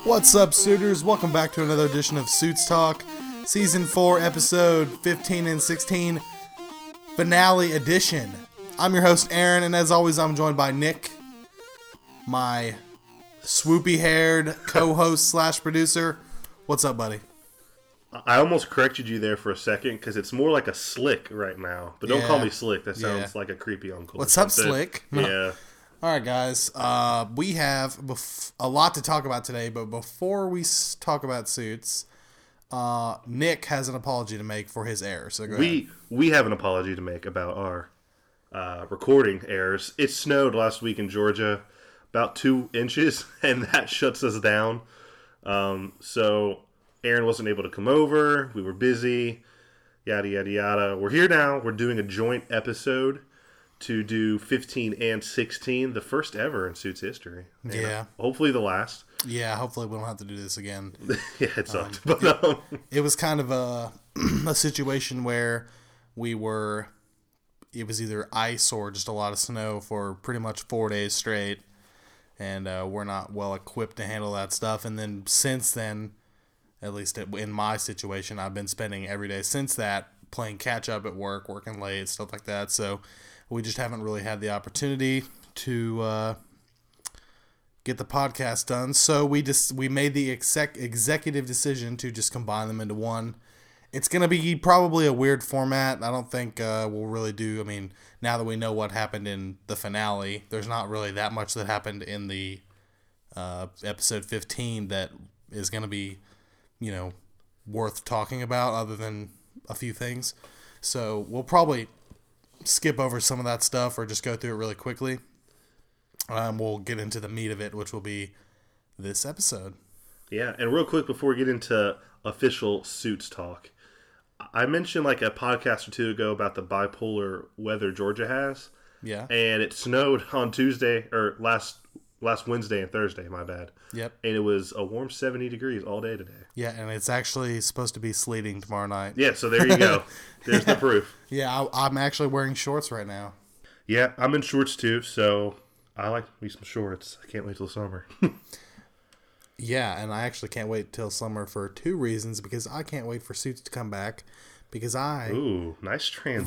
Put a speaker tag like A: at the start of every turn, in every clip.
A: What's up, suitors? Welcome back to another edition of Suits Talk, Season 4, Episode 15 and 16, Finale Edition. I'm your host, Aaron, and as always, I'm joined by Nick, my swoopy-haired co-host slash producer. What's up, buddy?
B: I almost corrected you there for a second, because it's more like a slick right now. But don't call me slick. That sounds like a creepy uncle.
A: What's up, slick?
B: Yeah.
A: All right, guys. We have a lot to talk about today, but before we talk about Suits, Nick has an apology to make for his error. So go ahead.
B: We have an apology to make about our recording errors. It snowed last week in Georgia, about 2 inches, and that shuts us down. So Aaron wasn't able to come over. We were busy. Yada, yada, yada. We're here now. We're doing a joint episode to do 15 and 16, the first ever in Suits history. And
A: yeah.
B: Hopefully the last.
A: Yeah, hopefully we don't have to do this again.
B: Yeah, it sucked.
A: It was kind of a situation where it was either ice or just a lot of snow for pretty much 4 days straight. And we're not well equipped to handle that stuff. And then since then, at least in my situation, I've been spending every day since that playing catch up at work, working late, stuff like that. So we just haven't really had the opportunity to get the podcast done. So we made the executive decision to just combine them into one. It's going to be probably a weird format. I don't think we'll really do. I mean, now that we know what happened in the finale, there's not really that much that happened in the episode 15 that is going to be, worth talking about other than a few things. So we'll probably skip over some of that stuff or just go through it really quickly. We'll get into the meat of it, which will be this episode.
B: Yeah, and real quick before we get into official Suits talk, I mentioned like a podcast or two ago about the bipolar weather Georgia has.
A: Yeah.
B: And it snowed on Tuesday, or last Wednesday and Thursday, my bad.
A: Yep.
B: And it was a warm 70 degrees all day today.
A: Yeah, and it's actually supposed to be sleeting tomorrow night.
B: Yeah, so there you go. There's the proof.
A: Yeah, I'm actually wearing shorts right now.
B: Yeah, I'm in shorts too, so I like me some shorts. I can't wait till summer.
A: Yeah, and I actually can't wait till summer for 2 reasons, because I can't wait for Suits to come back, because
B: Ooh, nice transition.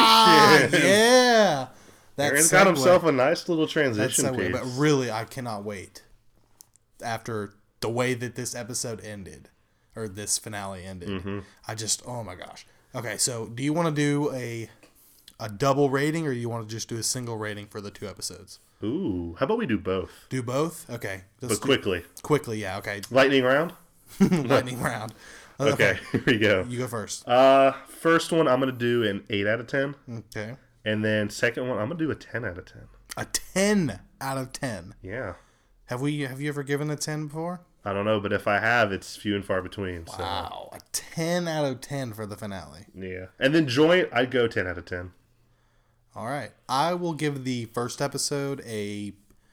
A: Yeah!
B: Aaron's got himself a nice little transition piece.
A: But really, I cannot wait after the way that this episode ended, or this finale ended. Mm-hmm. Oh my gosh. Okay, so do you want to do a double rating, or do you want to just do a single rating for the 2 episodes?
B: Ooh, how about we do both?
A: Do both? Okay.
B: But quickly.
A: Quickly, yeah, okay.
B: Lightning round?
A: Lightning round.
B: Okay, here we go.
A: You go first.
B: First one, I'm going to do an 8 out of 10.
A: Okay.
B: And then second one, I'm going to do a 10 out of 10.
A: A 10 out of 10?
B: Yeah.
A: Have you ever given a 10 before?
B: I don't know, but if I have, it's few and far between.
A: Wow, a 10 out of 10 for the finale.
B: Yeah. And then joint, I'd go 10 out of 10.
A: All right. I will give the first episode a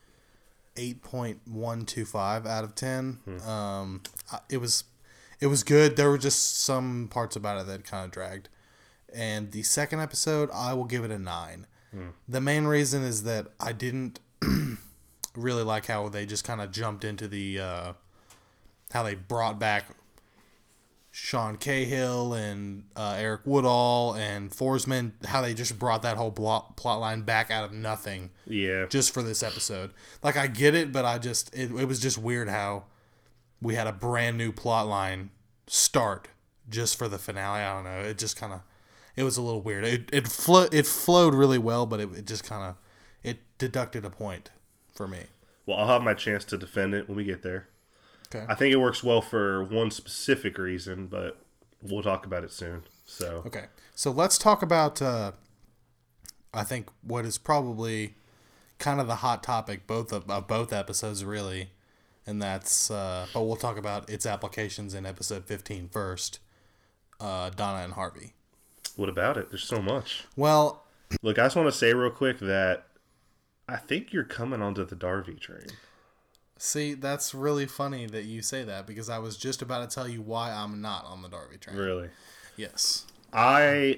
A: 8.125 out of 10. It was good. There were just some parts about it that kind of dragged. And the second episode, I will give it a 9. The main reason is that I didn't really like how they just kind of jumped into the how they brought back Sean Cahill and Eric Woodall and Forsman, how they just brought that whole plot line back out of nothing.
B: Yeah.
A: Just for this episode. Like, I get it, but it was just weird how we had a brand new plot line start just for the finale. I don't know. It just kind of, it was a little weird. It flowed really well, but it just kind of, it deducted a point for me.
B: Well, I'll have my chance to defend it when we get there.
A: Okay.
B: I think it works well for one specific reason, but we'll talk about it soon. So
A: okay, so let's talk about I think what is probably kind of the hot topic both episodes really, and that's but we'll talk about its applications in episode 15 first. Donna and Harvey.
B: What about it? There's so much.
A: Well,
B: look, I just want to say real quick that I think you're coming onto the Darby train.
A: See, that's really funny that you say that, because I was just about to tell you why I'm not on the Darby train.
B: Really?
A: Yes.
B: I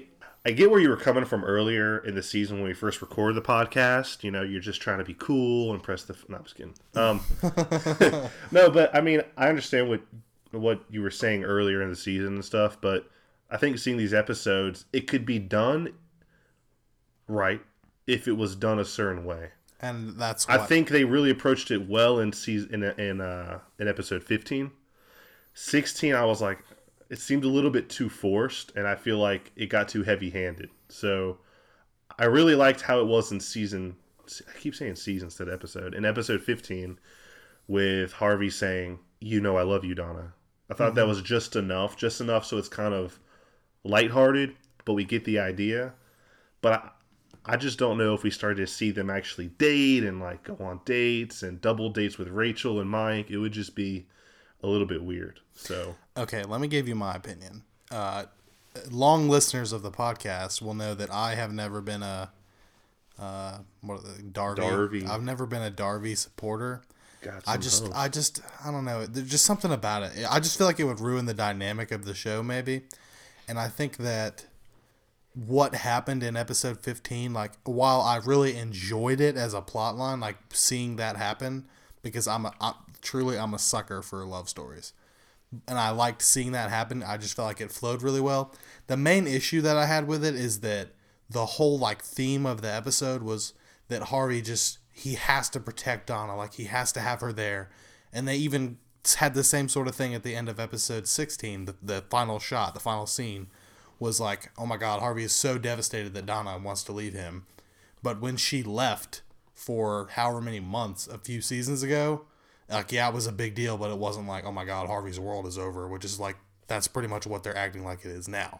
B: I get where you were coming from earlier in the season when we first recorded the podcast. You know, you're just trying to be cool and press the. No, I'm just kidding. No, but I mean, I understand what you were saying earlier in the season and stuff. But I think seeing these episodes, it could be done right if it was done a certain way.
A: And that's what...
B: I think they really approached it well in episode 15. 16, I was like, it seemed a little bit too forced, and I feel like it got too heavy-handed. So I really liked how it was in season... I keep saying season instead of episode. In episode 15, with Harvey saying, "You know I love you, Donna." I thought that was just enough so it's kind of lighthearted, but we get the idea. But I just don't know if we started to see them actually date and like go on dates and double dates with Rachel and Mike. It would just be a little bit weird. So
A: okay, let me give you my opinion. Long listeners of the podcast will know that I have never been a Darby. I've never been a Darby supporter. I don't know. There's just something about it. I just feel like it would ruin the dynamic of the show, maybe. And I think that what happened in episode 15, like, while I really enjoyed it as a plot line, like seeing that happen, because I'm a sucker for love stories, and I liked seeing that happen. I just felt like it flowed really well. The main issue that I had with it is that the whole like theme of the episode was that Harvey he has to protect Donna, like he has to have her there, and they even had the same sort of thing at the end of episode 16. The final shot, the final scene, was like, oh my God, Harvey is so devastated that Donna wants to leave him. But when she left for however many months a few seasons ago, like, yeah, it was a big deal, but it wasn't like, oh my God, Harvey's world is over, which is like, that's pretty much what they're acting like it is now.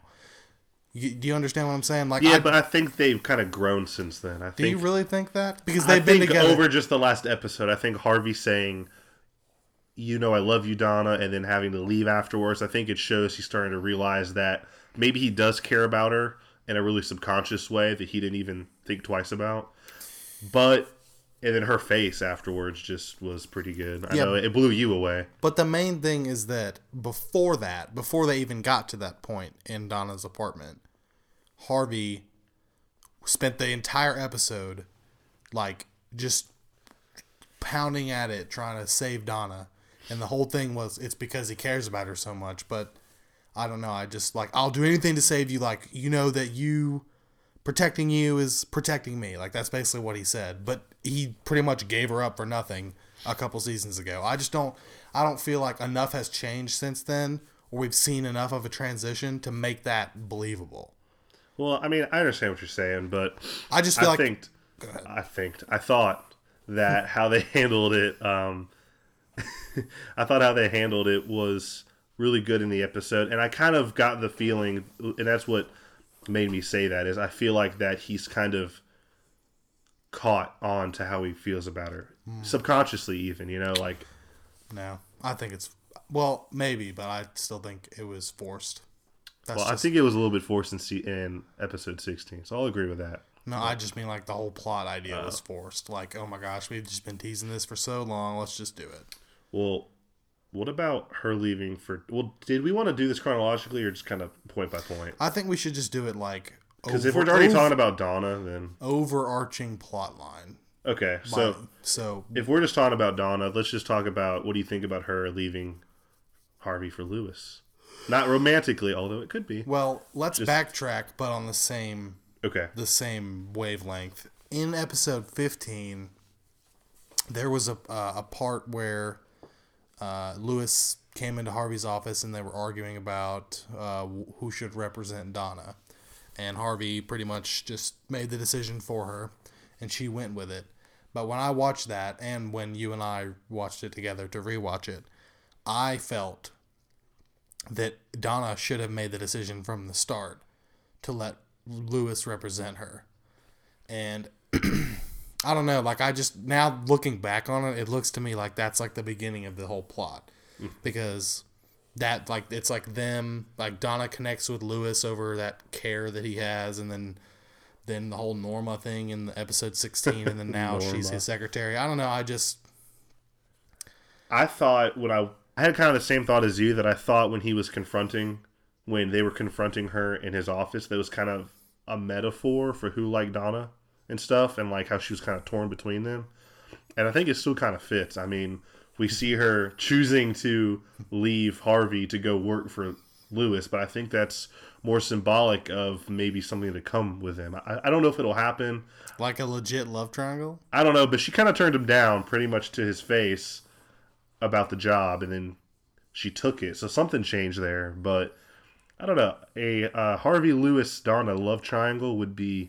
A: Do you understand what I'm saying? Like,
B: yeah, but I think they've kind of grown since then.
A: Do you really think that? Because they've been together
B: over just the last episode. I think Harvey saying, "You know I love you, Donna," and then having to leave afterwards. I think it shows he's starting to realize that maybe he does care about her in a really subconscious way that he didn't even think twice about. But, and then her face afterwards just was pretty good. I know it blew you away.
A: But the main thing is that before they even got to that point in Donna's apartment, Harvey spent the entire episode like just pounding at it, trying to save Donna. And the whole thing was, it's because he cares about her so much. But I don't know. I just like, I'll do anything to save you. Like, you know that protecting you is protecting me. Like, that's basically what he said. But he pretty much gave her up for nothing a couple seasons ago. I don't feel like enough has changed since then, or we've seen enough of a transition to make that believable.
B: Well, I mean, I understand what you're saying, but
A: I just feel
B: I thought that how they handled it, I thought how they handled it was really good in the episode, and I kind of got the feeling, and that's what made me say that, is I feel like that he's kind of caught on to how he feels about her. Subconsciously even, you know, like...
A: No, I think it's... Well, maybe, but I still think it was forced.
B: I think it was a little bit forced in episode 16, so I'll agree with that.
A: No, I just mean like the whole plot idea was forced. Like, oh my gosh, we've just been teasing this for so long, let's just do it.
B: Well, what about her leaving for... Well, did we want to do this chronologically or just kind of point by point?
A: I think we should just do it like...
B: Because if we're already talking about Donna, then...
A: Overarching plot line.
B: Okay, so if we're just talking about Donna, let's just talk about what do you think about her leaving Harvey for Lewis? Not romantically, although it could be.
A: Well, let's backtrack, but on the same wavelength. In episode 15, there was a part where Lewis came into Harvey's office and they were arguing about who should represent Donna. And Harvey pretty much just made the decision for her, and she went with it. But when I watched that, and when you and I watched it together to rewatch it, I felt that Donna should have made the decision from the start to let Lewis represent her. And I don't know, like, I just, now looking back on it, it looks to me like that's like the beginning of the whole plot. Because that, like, it's like them, like, Donna connects with Lewis over that care that he has, and then the whole Norma thing in the episode 16, and then now she's his secretary. I don't know,
B: I thought I had kind of the same thought as you, that I thought when they were confronting her in his office, that was kind of a metaphor for who liked Donna and stuff, and like how she was kind of torn between them. And I think it still kind of fits. I mean, we see her choosing to leave Harvey to go work for Lewis, but I think that's more symbolic of maybe something to come with him. I don't know if it'll happen.
A: Like a legit love triangle?
B: I don't know, but she kind of turned him down pretty much to his face about the job, and then she took it. So something changed there, but I don't know. A Harvey Lewis Donna love triangle would be,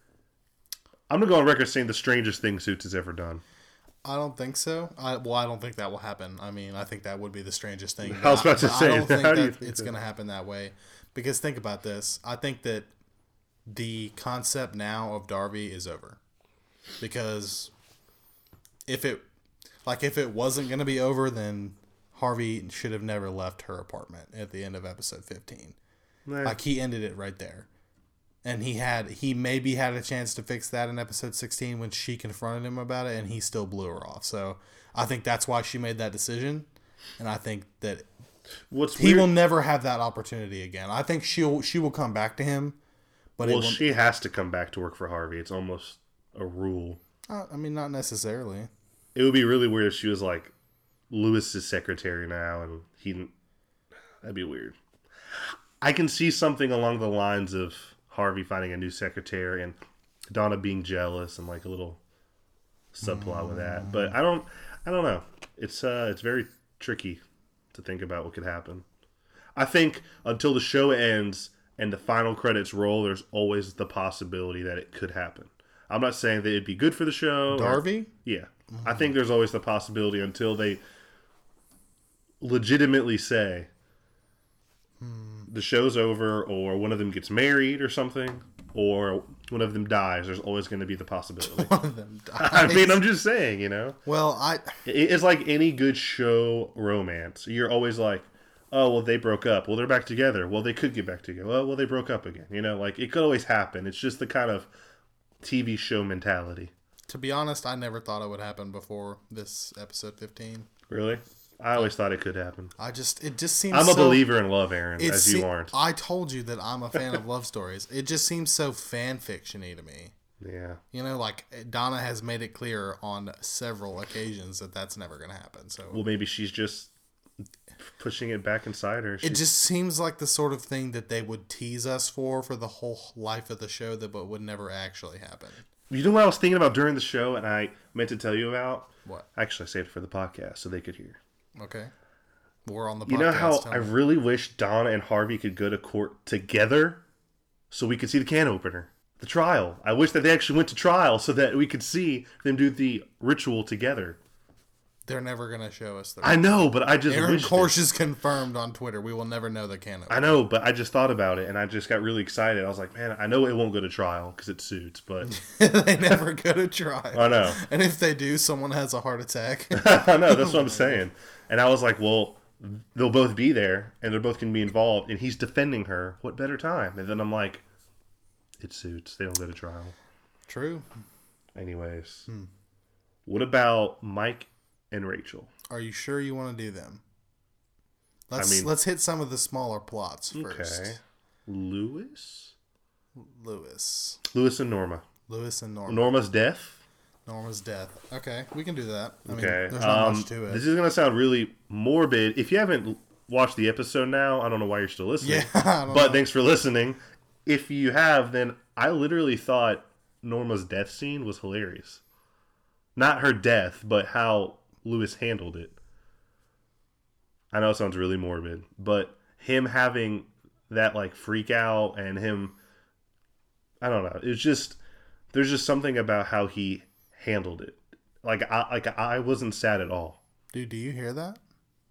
B: I'm going to go on record saying the strangest thing Suits has ever done.
A: I don't think so. I don't think that will happen. I mean, I think that would be the strangest thing.
B: I was about to say,
A: I don't think
B: how do you
A: that
B: think
A: it's
B: that?
A: going to happen that way. Because think about this. I think that the concept now of Darby is over. Because if it wasn't going to be over, then Harvey should have never left her apartment at the end of episode 15.
B: Nah.
A: Like, he ended it right there. And he maybe had a chance to fix that in episode 16 when she confronted him about it, and he still blew her off. So I think that's why she made that decision. And I think that he will never have that opportunity again. I think she will come back to him. But
B: she has to come back to work for Harvey. It's almost a rule.
A: I mean, not necessarily.
B: It would be really weird if she was like Lewis's secretary now, and that'd be weird. I can see something along the lines of Harvey finding a new secretary and Donna being jealous and like a little subplot with that. But I don't know. It's very tricky to think about what could happen. I think until the show ends and the final credits roll, there's always the possibility that it could happen. I'm not saying that it'd be good for the show.
A: Darby?
B: Yeah. I think there's always the possibility until they legitimately say the show's over, or one of them gets married or something, or one of them dies. There's always going to be the possibility.
A: One of them dies.
B: I mean, I'm just saying,
A: Well,
B: it's like any good show romance. You're always like, oh, well, they broke up. Well, they're back together. Well, they could get back together. Well, they broke up again. Like, it could always happen. It's just the kind of TV show mentality.
A: To be honest, I never thought it would happen before this episode 15.
B: Really? I always thought it could happen.
A: It just seems
B: I'm a believer in love, Aaron, as you aren't.
A: I told you that I'm a fan of love stories. It just seems so fan fiction-y to me.
B: Yeah.
A: Like Donna has made it clear on several occasions that that's never going to happen. So,
B: well, maybe she's just pushing it back inside her.
A: It just seems like the sort of thing that they would tease us for the whole life of the show, but would never actually happen.
B: You know what I was thinking about during the show, and I meant to tell you about?
A: What?
B: Actually, I saved it for the podcast so they could hear.
A: Okay. We're on the podcast.
B: You know how I really wish Donna and Harvey could go to court together so we could see the can opener, the trial. I wish that they actually went to trial so that we could see them do the ritual together.
A: They're never going to show us the
B: I know, but I just
A: Aaron
B: wished
A: Korsh is confirmed on Twitter. We will never know the can opener.
B: I know, but I just thought about it, and I just got really excited. I was like, man, I know it won't go to trial because it Suits, but...
A: They never go to trial.
B: I know.
A: And if they do, someone has a heart attack.
B: I know, that's what I'm saying. And I was like, well, they'll both be there, and they're both going to be involved, and he's defending her. What better time? And then I'm like, it Suits. They don't go to trial.
A: True.
B: Anyways. What about Mike and Rachel?
A: Are you sure you want to do them? Let's hit some of the smaller plots first.
B: Okay. Lewis and Norma.
A: Lewis and Norma.
B: Norma's death.
A: Norma's death. Okay, we can do that. I mean,
B: Okay.
A: there's not much to it.
B: This is going to sound really morbid. If you haven't watched the episode now, I don't know why you're still listening.
A: Yeah, I don't
B: but
A: know.
B: thanks for listening. If you have, then I literally thought Norma's death scene was hilarious. Not her death, but how Lewis handled it. I know it sounds really morbid, but him having that like freak out and him, I don't know. It's just, there's just something about how he handled it. I wasn't sad at all.
A: Dude, do you hear that?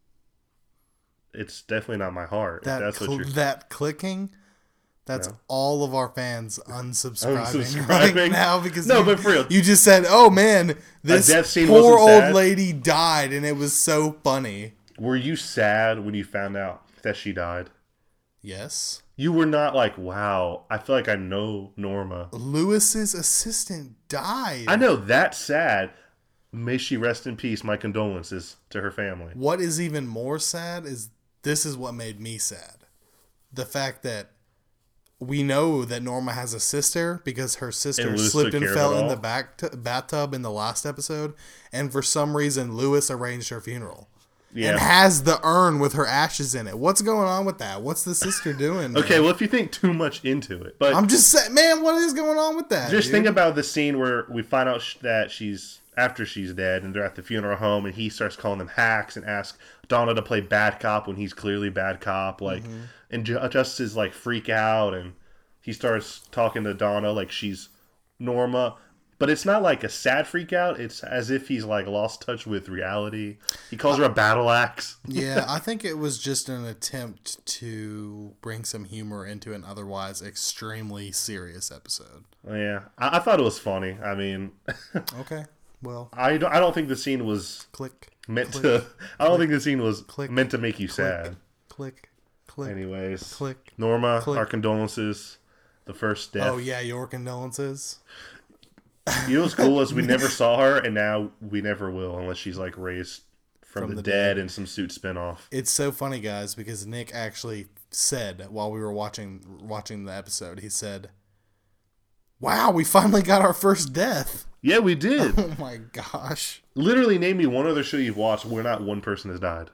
B: It's definitely not my heart. That's what you're.
A: That clicking. That's all of our fans unsubscribing
B: Unsubscribing?
A: right now because
B: But for real,
A: you just said, "Oh man, this
B: death scene
A: poor
B: wasn't
A: old
B: sad?
A: lady died," and it was so funny.
B: were you sad when you found out that she died?
A: Yes.
B: You were not like, wow, I feel like I know Norma.
A: Lewis's assistant died.
B: I know that's sad. May she rest in peace. My condolences to her family.
A: What is even more sad is this is what made me sad. The fact that we know that Norma has a sister because her sister
B: And Lewis
A: slipped
B: took
A: and
B: care of
A: fell
B: it
A: in the
B: all?
A: bathtub in the last episode, and for some reason Lewis arranged her funeral
B: Yeah.
A: and has the urn with her ashes in it. What's going on with that? What's the sister doing?
B: Okay,
A: man?
B: well, if you think too much into it, but
A: I'm just saying, man, what is going on with that?
B: just
A: dude?
B: think about the scene where we find out that she's after she's dead, and they're at the funeral home, and he starts calling them hacks and asks Donna to play bad cop when he's clearly bad cop, like, and Justice's like freak out, and he starts talking to Donna like she's Norma, but it's not like a sad freak out. It's as if he's like lost touch with reality. He calls her a battle axe.
A: Yeah, I think it was just an attempt to bring some humor into an otherwise extremely serious episode.
B: Yeah, I thought it was funny. I mean,
A: Okay, well,
B: I don't think the scene was
A: click,
B: meant
A: click,
B: to. I don't think the scene was
A: click,
B: meant to make you sad.
A: click, click.
B: Anyways,
A: click,
B: Norma,
A: click.
B: our condolences. The first death.
A: Oh yeah, your condolences.
B: You know what's cool is we never saw her, and now we never will unless she's like raised from the dead in some Suit spinoff.
A: It's so funny, guys, because Nick actually said while we were watching the episode, he said, "Wow, we finally got our first death."
B: Yeah, we did.
A: Oh my gosh!
B: Literally, name me one other show you've watched where not one person has died.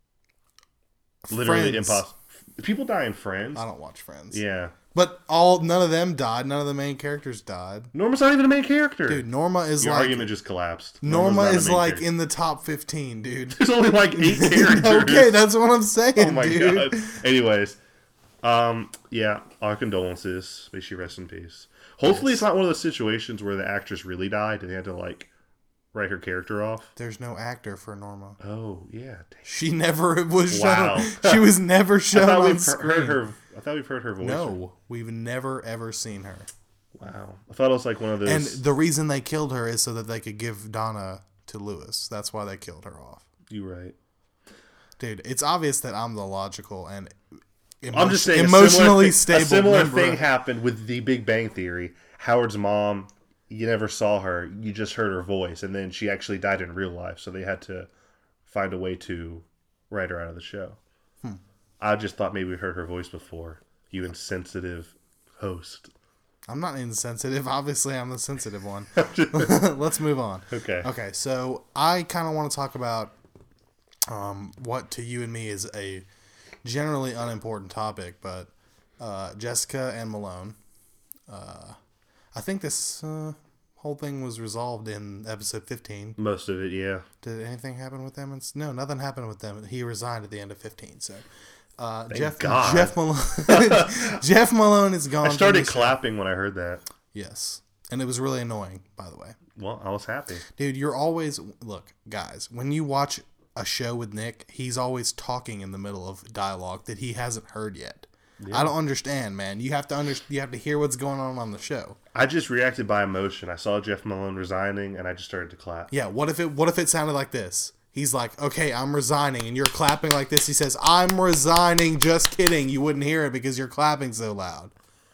B: Literally
A: Friends.
B: impossible. People die in Friends.
A: I don't watch Friends.
B: Yeah.
A: But none of them died. None of the main characters died.
B: Norma's not even a main character.
A: Dude, Norma is
B: Your
A: like
B: argument just collapsed.
A: Norma
B: Norma's not a
A: is
B: main
A: like
B: character.
A: in the top 15, dude.
B: There's only like 8 characters.
A: Okay, that's what I'm saying,
B: Oh my
A: dude.
B: god. Anyways, yeah, our condolences. May she rest in peace. Hopefully, it's not one of those situations where the actress really died and they had to like write her character off.
A: There's no actor for Norma.
B: Oh yeah. Dang.
A: She never was
B: Wow.
A: shown. She was never
B: I
A: shown
B: thought
A: on
B: we've
A: screen.
B: heard her. I thought we've heard her voice.
A: No, we've never ever seen her.
B: Wow. I thought it was like one of those.
A: And the reason they killed her is so that they could give Donna to Lewis. That's why they killed her off.
B: You right.
A: Dude, it's obvious that I'm the logical and
B: I'm just saying.
A: emotionally
B: a
A: stable
B: similar
A: member.
B: thing happened with The Big Bang Theory. Howard's mom. You never saw her. You just heard her voice, and then she actually died in real life. So they had to find a way to write her out of the show. I just thought maybe we heard her voice before. You insensitive host.
A: I'm not insensitive. Obviously, I'm the sensitive one. Let's move on.
B: Okay.
A: Okay, so I kind of want to talk about what to you and me is a generally unimportant topic, but Jessica and Malone. I think this whole thing was resolved in episode 15.
B: Most of it, yeah.
A: Did anything happen with them? No, nothing happened with them. He resigned at the end of 15. So
B: God.
A: Jeff Malone, Jeff Malone is gone.
B: I started
A: from the show.
B: clapping when I heard that.
A: Yes, and it was really annoying, by the way.
B: Well, I was happy.
A: Dude, you're always look, guys. When you watch a show with Nick, he's always talking in the middle of dialogue that he hasn't heard yet. Yeah. I don't understand, man. You have to You have to hear what's going on the show.
B: I just reacted by emotion. I saw Jeff Malone resigning, and I just started to clap.
A: Yeah. What if it sounded like this? He's like, "Okay, I'm resigning," and you're clapping like this. He says, "I'm resigning." Just kidding. You wouldn't hear it because you're clapping so loud.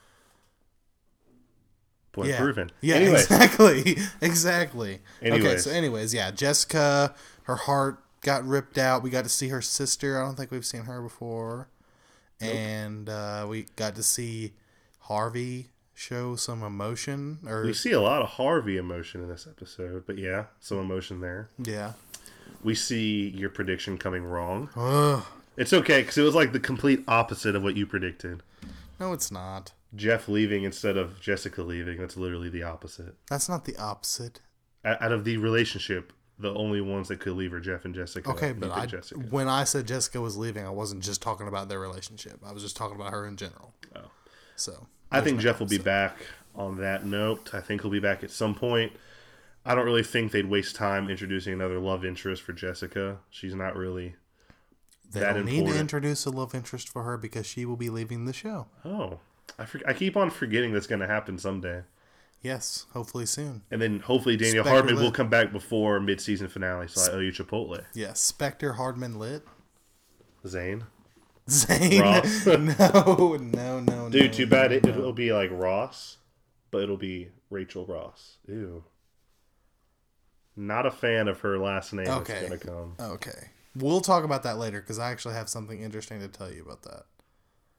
B: Point proven.
A: Yeah,
B: Anyways.
A: exactly. Okay, so anyways, yeah, Jessica, her heart got ripped out. We got to see her sister. I don't think we've seen her before. Nope. And we got to see Harvey show some emotion.
B: We see a lot of Harvey emotion in this episode, but yeah, some emotion there.
A: Yeah.
B: We see your prediction coming wrong.
A: Ugh.
B: It's okay, because it was like the complete opposite of what you predicted.
A: No, it's not.
B: Jeff leaving instead of Jessica leaving. That's literally the opposite.
A: That's not the opposite.
B: Out of the relationship, the only ones that could leave are Jeff and Jessica.
A: Okay, but
B: Jessica.
A: When I said Jessica was leaving, I wasn't just talking about their relationship. I was just talking about her in general.
B: Oh.
A: So
B: I think Jeff will be back on that note. I think he'll be back at some point. I don't really think they'd waste time introducing another love interest for Jessica. She's not really
A: they don't need to introduce a love interest for her because she will be leaving the show.
B: Oh. I keep on forgetting that's going to happen someday.
A: Yes, hopefully soon.
B: And then hopefully Daniel Hardman will come back before mid-season finale, so I owe you Chipotle.
A: Yes, Spectre, Hardman, Lit.
B: Zane.
A: Ross. No.
B: Dude, too bad it'll be like Ross, but it'll be Rachel Ross. Ew. Not a fan of her last name that's going to come.
A: Okay. We'll talk about that later because I actually have something interesting to tell you about that.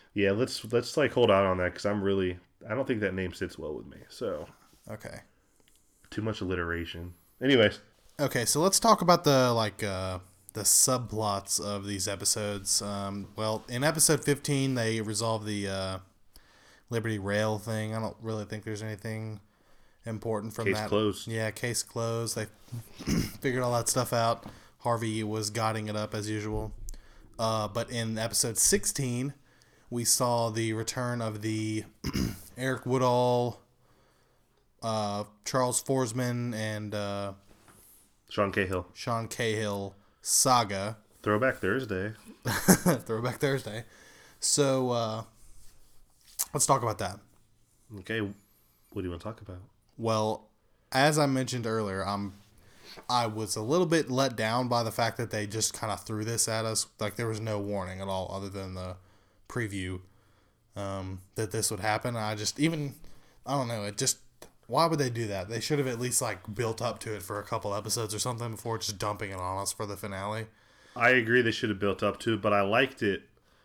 B: Yeah, let's like hold out on that because I don't think that name sits well with me. So
A: Okay.
B: too much alliteration. Anyways,
A: Okay, so let's talk about the subplots of these episodes. Well, in episode 15, they resolve the Liberty Rail thing. I don't really think there's anything important from
B: case
A: that.
B: closed.
A: Yeah, case closed. They figured all that stuff out. Harvey was guiding it up as usual. But in episode 16, we saw the return of the Eric Woodall, Charles Forsman, and
B: Sean Cahill.
A: Sean Cahill saga.
B: Throwback Thursday.
A: Throwback Thursday. So let's talk about that.
B: Okay, what do you want to talk about?
A: Well, as I mentioned earlier, I was a little bit let down by the fact that they just kind of threw this at us. Like there was no warning at all, other than the preview that this would happen. I don't know. Why would they do that? They should have at least like built up to it for a couple episodes or something before just dumping it on us for the finale.
B: I agree they should have built up to it, but I liked it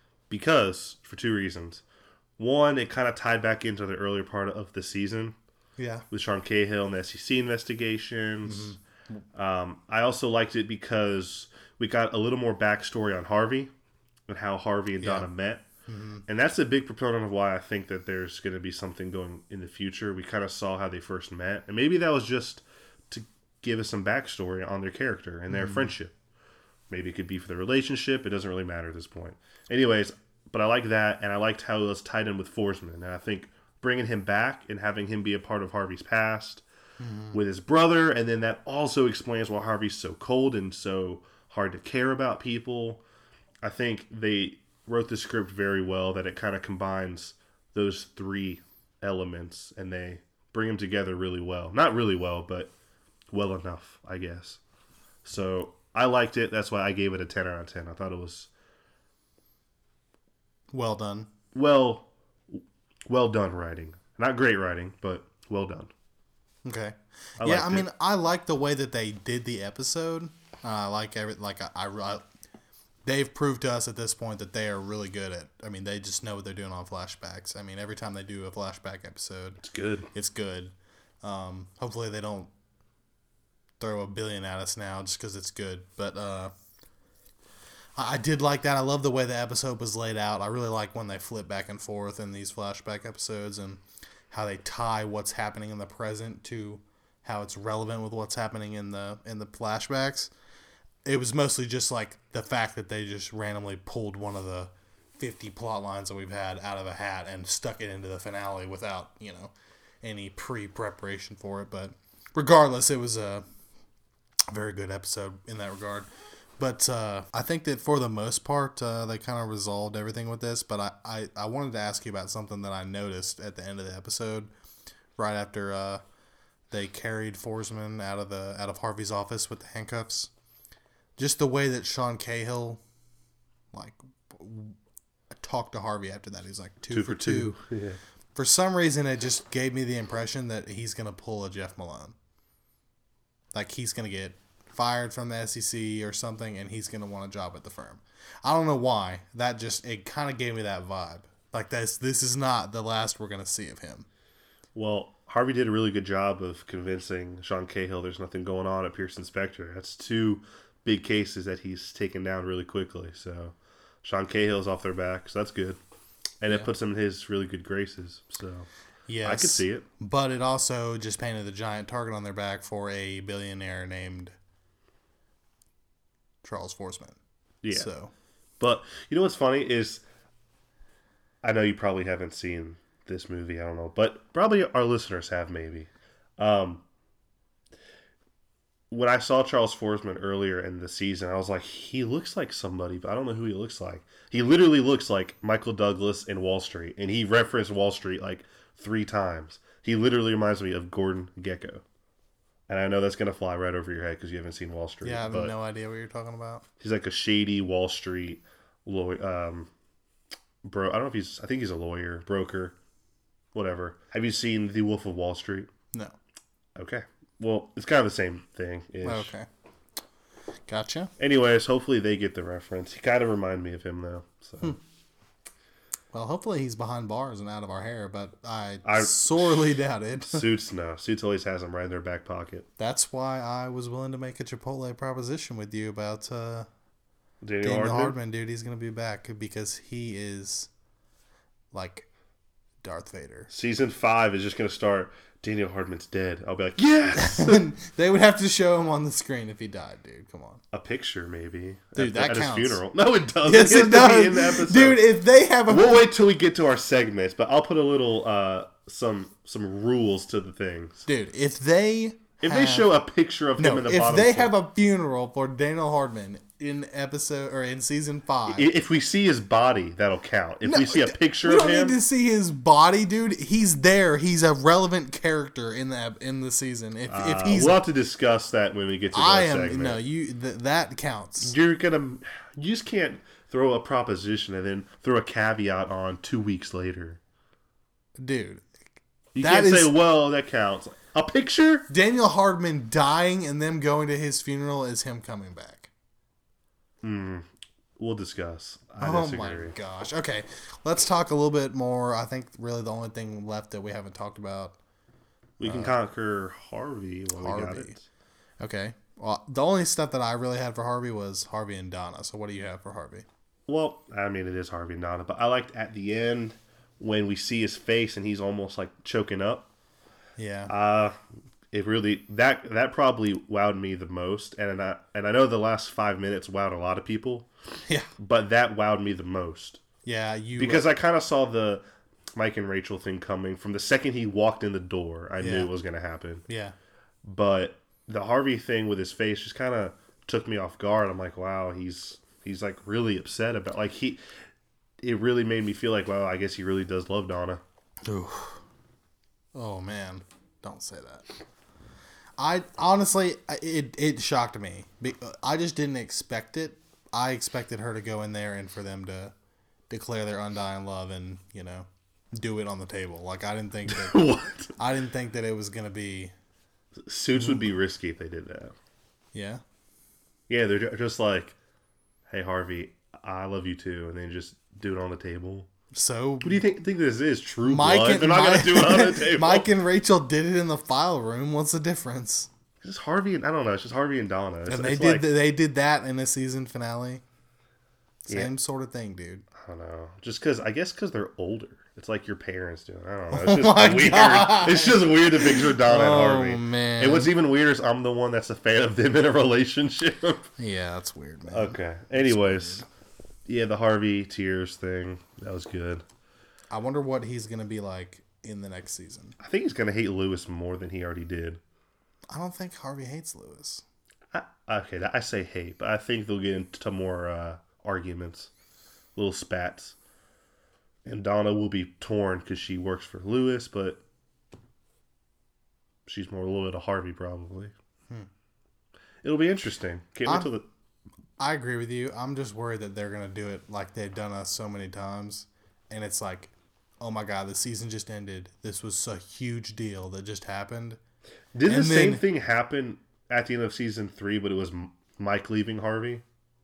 B: for two reasons. One, it kind of tied back into the earlier part of the season.
A: Yeah.
B: With Sean Cahill and the SEC investigations. Mm-hmm. I also liked it because we got a little more backstory on Harvey and how Harvey and Donna met. Mm-hmm. And that's a big proponent of why I think that there's going to be something going in the future. We kind of saw how they first met. And maybe that was just to give us some backstory on their character and their friendship. Maybe it could be for the relationship. It doesn't really matter at this point. Anyways, but I like that, and I liked how it was tied in with Forsman. And I think bringing him back and having him be a part of Harvey's past with his brother, and then that also explains why Harvey's so cold and so hard to care about people. I think they wrote the script very well, that it kind of combines those three elements, and they bring them together really well. Not really well, but well enough, I guess. So I liked it. That's why I gave it a 10 out of 10. I thought it was
A: well done.
B: Well done writing. Not great writing, but well done.
A: Okay. I mean, I like the way that they did the episode. They've proved to us at this point that they are really good at. I mean, they just know what they're doing on flashbacks. I mean, every time they do a flashback episode, it's good. Hopefully, they don't throw a billion at us now just because it's good. But I did like that. I love the way the episode was laid out. I really like when they flip back and forth in these flashback episodes and how they tie what's happening in the present to how it's relevant with what's happening in the flashbacks. It was mostly just like the fact that they just randomly pulled one of the 50 plot lines that we've had out of a hat and stuck it into the finale without, any pre-preparation for it. But regardless, it was a very good episode in that regard. But I think that for the most part, they kind of resolved everything with this. But I wanted to ask you about something that I noticed at the end of the episode, right after they carried Forsman out of Harvey's office with the handcuffs. Just the way that Sean Cahill, talked to Harvey after that. He's like, two for two. Yeah. For some reason, it just gave me the impression that he's going to pull a Jeff Malone. Like, he's going to get fired from the SEC or something, and he's going to want a job at the firm. I don't know why. It kind of gave me that vibe. Like, this is not the last we're going to see of him.
B: Well, Harvey did a really good job of convincing Sean Cahill there's nothing going on at Pearson Specter. That's two big cases that he's taken down really quickly. So Sean Cahill's off their back, so that's good. And it puts him in his really good graces. So yes, I could see it.
A: But it also just painted a giant target on their back for a billionaire named Charles Forsman.
B: Yeah.
A: So,
B: but you know what's funny is, I know you probably haven't seen this movie, I don't know, but probably our listeners have maybe. When I saw Charles Forsman earlier in the season, I was like, he looks like somebody, but I don't know who he looks like. He literally looks like Michael Douglas in Wall Street, and he referenced Wall Street like 3 times. He literally reminds me of Gordon Gekko. And I know that's going to fly right over your head because you haven't seen Wall Street.
A: Yeah, I have no idea what you're talking about.
B: He's like a shady Wall Street lawyer. I don't know if I think he's a lawyer, broker, whatever. Have you seen The Wolf of Wall Street?
A: No.
B: Okay. Well, it's kind of the same thing.
A: Okay. Gotcha.
B: Anyways, hopefully they get the reference. He kind of reminded me of him, though. So.
A: Well, hopefully he's behind bars and out of our hair, but I
B: I-
A: sorely doubt it.
B: Suits, no. Suits always has them right in their back pocket.
A: That's why I was willing to make a Chipotle proposition with you about
B: Daniel
A: Daniel
B: Hardman?
A: Hardman, dude. He's going to be back because he is like Darth Vader.
B: Season 5 is just going to start, Daniel Hardman's dead. I'll be like, yes!
A: They would have to show him on the screen if he died, dude. Come on.
B: A picture, maybe.
A: Dude, that
B: at
A: counts.
B: his funeral. No, it doesn't.
A: Yes,
B: has
A: it
B: to be in the
A: does.
B: episode.
A: Dude, if they have a...
B: We'll wait till we get to our segments, but I'll put a little, some rules to the things.
A: Dude, if they...
B: If they show a picture of him in the
A: if
B: bottom
A: they
B: corner-
A: have a funeral for Daniel Hardman in episode or in season 5...
B: If we see his body, that'll count. If we see a picture
A: we
B: of
A: don't
B: him...
A: need to see his body, dude. He's there. He's a relevant character in the season. If he's...
B: we'll have to discuss that when we get to that segment.
A: No, that counts.
B: You just can't throw a proposition and then throw a caveat on 2 weeks later.
A: Dude.
B: You
A: That
B: can't say,
A: is-
B: well, that counts. A picture?
A: Daniel Hardman dying and them going to his funeral is him coming back.
B: We'll discuss. I
A: Oh
B: disagree.
A: my gosh. Okay, let's talk a little bit more. I think really the only thing left that we haven't talked about.
B: We can conquer Harvey while we got
A: Harvey.
B: it.
A: Okay. Well, the only stuff that I really had for Harvey was Harvey and Donna. So what do you have for Harvey?
B: Well, I mean, it is Harvey and Donna, but I liked at the end when we see his face and he's almost like choking up.
A: Yeah.
B: It really that probably wowed me the most, and I know the last 5 minutes wowed a lot of people,
A: Yeah.
B: but that wowed me the most
A: Yeah.
B: because I kind of saw the Mike and Rachel thing coming from the second he walked in the door. I knew it was going to happen,
A: Yeah.
B: but the Harvey thing with his face just kind of took me off guard. I'm like, wow, he's like really upset about it really made me feel like, wow, I guess he really does love Donna.
A: Oh man, don't say that. I honestly, it shocked me. I just didn't expect it. I expected her to go in there and for them to declare their undying love and do it on the table. Like I didn't think that.
B: What?
A: I didn't think that it was gonna be.
B: Suits would be risky if they did that.
A: Yeah.
B: Yeah, they're just like, hey, Harvey, I love you too, and then just do it on the table.
A: So
B: What do you think this is? True
A: Mike
B: blood?
A: and
B: They're not going to do it on the table.
A: Mike and Rachel did it in the file room. What's the difference?
B: It's just Harvey and, I don't know, it's just Harvey and Donna.
A: And they did that in the season finale. Same sort of thing, dude.
B: I don't know. Just because, I guess because they're older. It's like your parents doing. I don't know. It's
A: Oh
B: just
A: my
B: weird.
A: God.
B: It's just weird to picture Donna and Harvey.
A: Oh man.
B: And what's even weirder is I'm the one that's a fan of them in a relationship.
A: Yeah, that's weird, man.
B: Okay. Anyways. Yeah, the Harvey tears thing. That was good.
A: I wonder what he's gonna be like in the next season.
B: I think he's going to hate Lewis more than he already did.
A: I don't think Harvey hates Lewis.
B: I say hate, but I think they'll get into more arguments, little spats. And Donna will be torn because she works for Lewis, but she's more loyal to Harvey probably. It'll be interesting. Can't wait till the...
A: I agree with you. I'm just worried that they're gonna do it like they've done us so many times, and it's like, oh my god, the season just ended. This was a huge deal that just happened.
B: Did the
A: and
B: same
A: then-
B: thing happen at the end of season 3, but it was Mike leaving Harvey?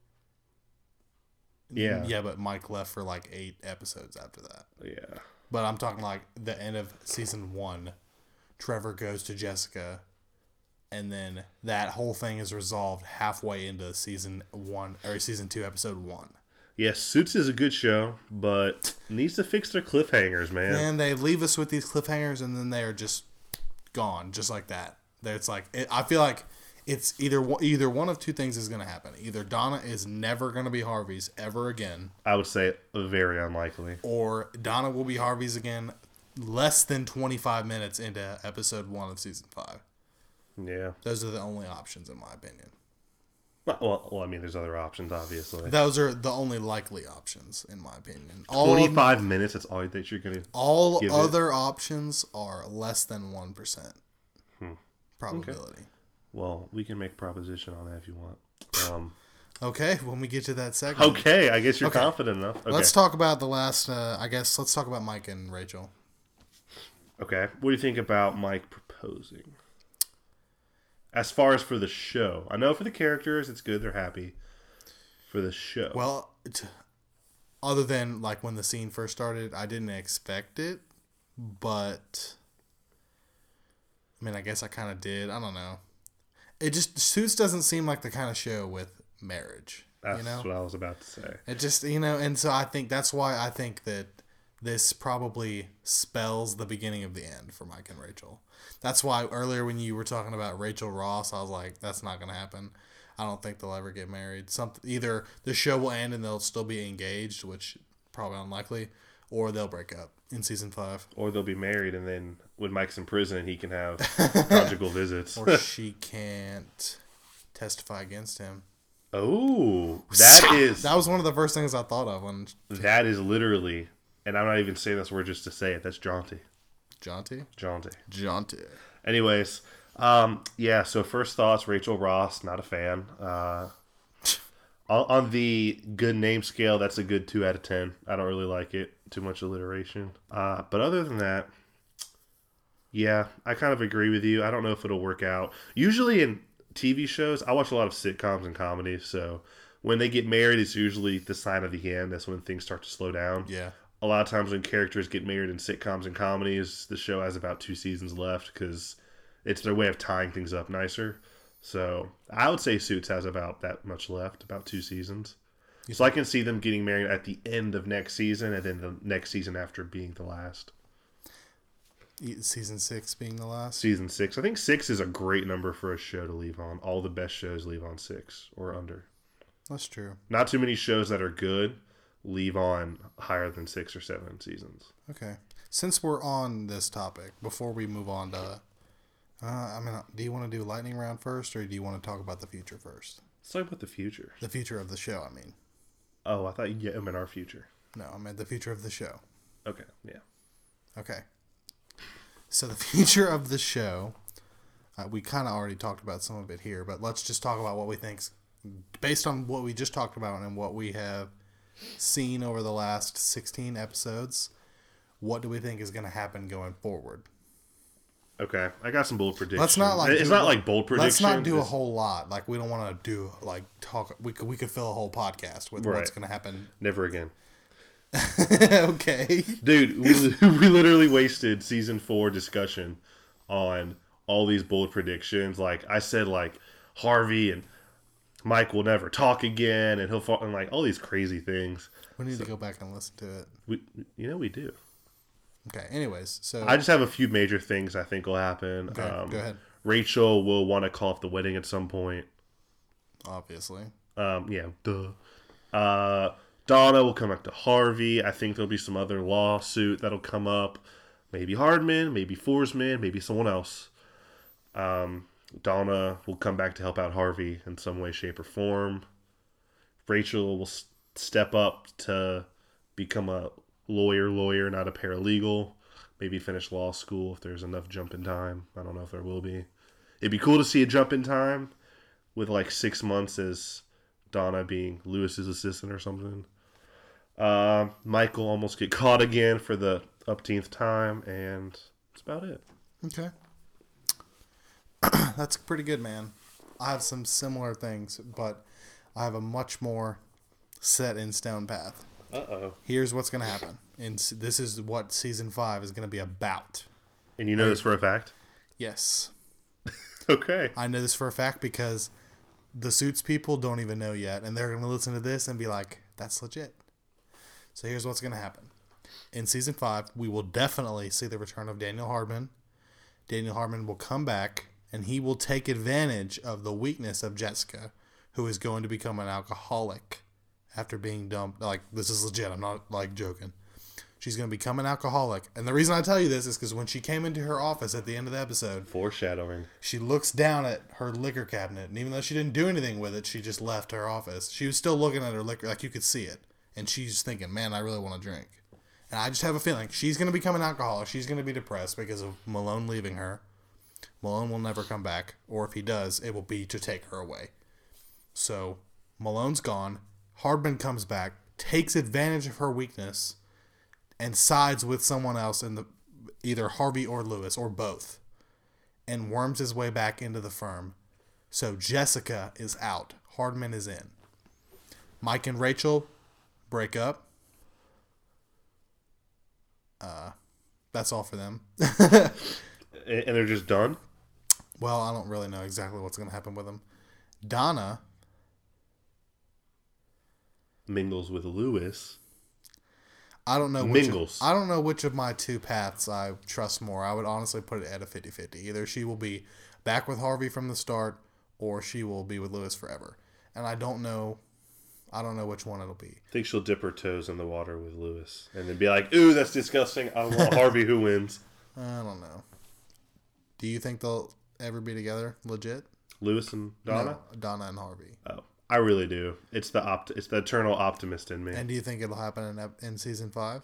B: Yeah.
A: Yeah, but Mike left for like 8 episodes after that.
B: Yeah.
A: But I'm talking like the end of season 1. Trevor goes to Jessica, and then that whole thing is resolved halfway into season 1 or season 2, episode 1.
B: Yeah, Suits is a good show, but needs to fix their cliffhangers, man.
A: And they leave us with these cliffhangers, and then they're just gone, just like that. It's like I feel like it's either one of two things is going to happen. Either Donna is never going to be Harvey's ever again,
B: I would say very unlikely.
A: or Donna will be Harvey's again less than 25 minutes into episode 1 of season 5.
B: Yeah.
A: Those are the only options, in my opinion.
B: Well, I mean, there's other options, obviously.
A: Those are the only likely options, in my opinion.
B: 25 minutes, that's all that you're going to...
A: All
B: give it.
A: other options are less than 1% probability.
B: Well, we can make a proposition on that if you want.
A: Okay, when we get to that segment.
B: Okay, I guess you're
A: Okay.
B: confident enough. Okay.
A: Let's talk about the last, let's talk about Mike and Rachel.
B: Okay. What do you think about Mike proposing? As far as for the show. I know for the characters, it's good. They're happy. For the show.
A: Well, other than like when the scene first started, I didn't expect it, but I mean, I guess I kind of did. I don't know. It just Suits doesn't seem like the kind of show with marriage.
B: That's what I was about to say.
A: It just, and so I think that's why I think that this probably spells the beginning of the end for Mike and Rachel. That's why earlier when you were talking about Rachel Ross, I was like, that's not going to happen. I don't think they'll ever get married. Either the show will end and they'll still be engaged, which probably unlikely, or they'll break up in season 5.
B: Or they'll be married, and then when Mike's in prison, he can have conjugal visits.
A: Or she can't testify against him.
B: Oh, that
A: was one of the first things I thought of when
B: that is literally, and I'm not even saying this word just to say it. That's jaunty.
A: Jaunty.
B: Anyways, yeah. So first thoughts, Rachel Ross, not a fan. On the good name scale, that's a good 2 out of 10. I don't really like it. Too much alliteration. But other than that, yeah, I kind of agree with you. I don't know if it'll work out. Usually in TV shows, I watch a lot of sitcoms and comedies, so when they get married, it's usually the sign of the end. That's when things start to slow down.
A: Yeah.
B: A lot of times when characters get married in sitcoms and comedies, the show has about 2 seasons left because it's their way of tying things up nicer. So I would say Suits has about that much left, about 2 seasons. So I can see them getting married at the end of next season, and then the next season after being the last.
A: Season 6 being the last?
B: Season 6. I think 6 is a great number for a show to leave on. All the best shows leave on 6 or under.
A: That's true.
B: Not too many shows that are good leave on higher than 6 or 7 seasons.
A: Okay. Since we're on this topic, before we move on to... do you want to do lightning round first, or do you want to talk about the future first?
B: Let's talk about the future.
A: The future of the show, I mean.
B: Oh, I thought you meant our future.
A: No, I meant the future of the show.
B: Okay, yeah.
A: Okay. So the future of the show, we kind of already talked about some of it here, but let's just talk about what we think, based on what we just talked about and what we have seen over the last 16 episodes, what do we think is going to happen going forward?
B: Okay, I got some bold predictions.
A: Let's not
B: it's not like bold predictions.
A: Let's not do a whole lot. Like, we don't want to do talk. We could fill a whole podcast with what's going to happen.
B: Never again.
A: Okay,
B: dude, we literally wasted season 4 discussion on all these bold predictions. Like I said, like Harvey and Mike will never talk again, and he'll fall, and like all these crazy things.
A: We need to go back and listen to it.
B: We do.
A: Okay. Anyways, so
B: I just have a few major things I think will happen.
A: Okay, go ahead.
B: Rachel will want to call off the wedding at some point.
A: Obviously.
B: Yeah. Duh. Donna will come back to Harvey. I think there'll be some other lawsuit that'll come up. Maybe Hardman, maybe Forsman, maybe someone else. Donna will come back to help out Harvey in some way, shape, or form. Rachel will step up to become a lawyer, not a paralegal. Maybe finish law school if there's enough jump in time. I don't know if there will be. It'd be cool to see a jump in time with like 6 months as Donna being Lewis's assistant or something. Michael almost get caught again for the upteenth time, and that's about it.
A: Okay. That's pretty good, man. I have some similar things, but I have a much more set in stone path.
B: Uh-oh.
A: Here's what's going to happen. And this is what season 5 is going to be about.
B: And you know this for a fact?
A: Yes.
B: Okay.
A: I know this for a fact because the Suits people don't even know yet, and they're going to listen to this and be like, that's legit. So here's what's going to happen. In season 5, we will definitely see the return of Daniel Hardman. Daniel Hardman will come back, and he will take advantage of the weakness of Jessica, who is going to become an alcoholic after being dumped. Like, this is legit. I'm not, like, joking. She's going to become an alcoholic. And the reason I tell you this is because when she came into her office at the end of the episode...
B: Foreshadowing.
A: She looks down at her liquor cabinet, and even though she didn't do anything with it, she just left her office. She was still looking at her liquor, like you could see it. And she's thinking, man, I really want to drink. And I just have a feeling she's going to become an alcoholic. She's going to be depressed because of Malone leaving her. Malone will never come back. Or if he does, it will be to take her away. So, Malone's gone. Hardman comes back, takes advantage of her weakness, and sides with someone else in either Harvey or Lewis, or both. And worms his way back into the firm. So, Jessica is out. Hardman is in. Mike and Rachel break up. that's all for them.
B: And they're just done?
A: Well, I don't really know exactly what's going to happen with them. Donna
B: mingles with Lewis.
A: I don't know
B: Mingles.
A: I don't know which of my two paths I trust more. I would honestly put it at a 50-50. Either she will be back with Harvey from the start, or she will be with Lewis forever. And I don't know which one it'll be.
B: I think she'll dip her toes in the water with Lewis and then be like, ooh, that's disgusting. I want Harvey who wins.
A: I don't know. Do you think they'll ever be together? Legit?
B: Lewis and Donna?
A: No, Donna and Harvey.
B: Oh, I really do. It's the eternal optimist in me.
A: And do you think it'll happen in season 5?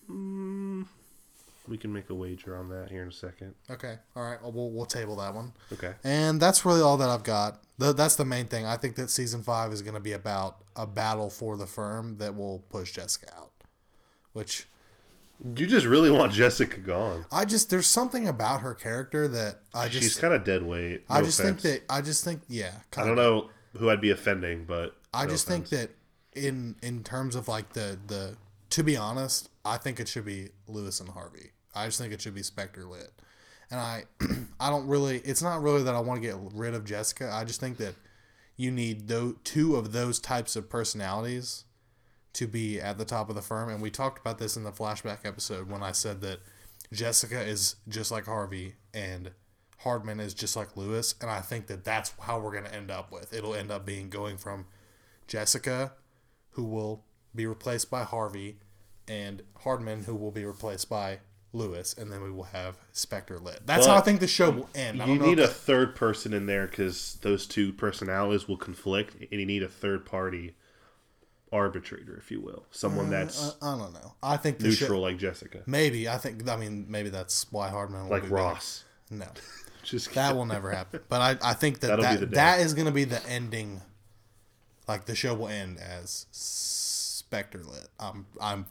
B: We can make a wager on that here in a second.
A: Okay. All right. Well, we'll table that one.
B: Okay.
A: And that's really all that I've got. That's the main thing. I think that season 5 is going to be about a battle for the firm that will push Jessica out. Which...
B: You just really want Jessica gone.
A: There's something about her character that
B: she's kind of dead weight. No
A: I just think, yeah.
B: I don't know who I'd be offending, but
A: I just think that in terms of like the to be honest, I think it should be Lewis and Harvey. I just think it should be Spectre lit. And I don't really, it's not really that I want to get rid of Jessica. I just think that you need two of those types of personalities to be at the top of the firm. And we talked about this in the flashback episode when I said that Jessica is just like Harvey and Hardman is just like Lewis. And I think that that's how we're going to end up with. It'll end up being going from Jessica, who will be replaced by Harvey, and Hardman, who will be replaced by Lewis, and then we will have Spectre lit. That's how I think the show will end.
B: You need a third person in there because those two personalities will conflict, and you need a third party arbitrator, if you will, someone that's
A: I don't know. I think
B: neutral, like Jessica.
A: Maybe maybe that's why Hardman will
B: like
A: be
B: Ross.
A: Back. No,
B: just
A: that will never happen. But I think that is going to be the ending. Like the show will end as Spectre lit. I'm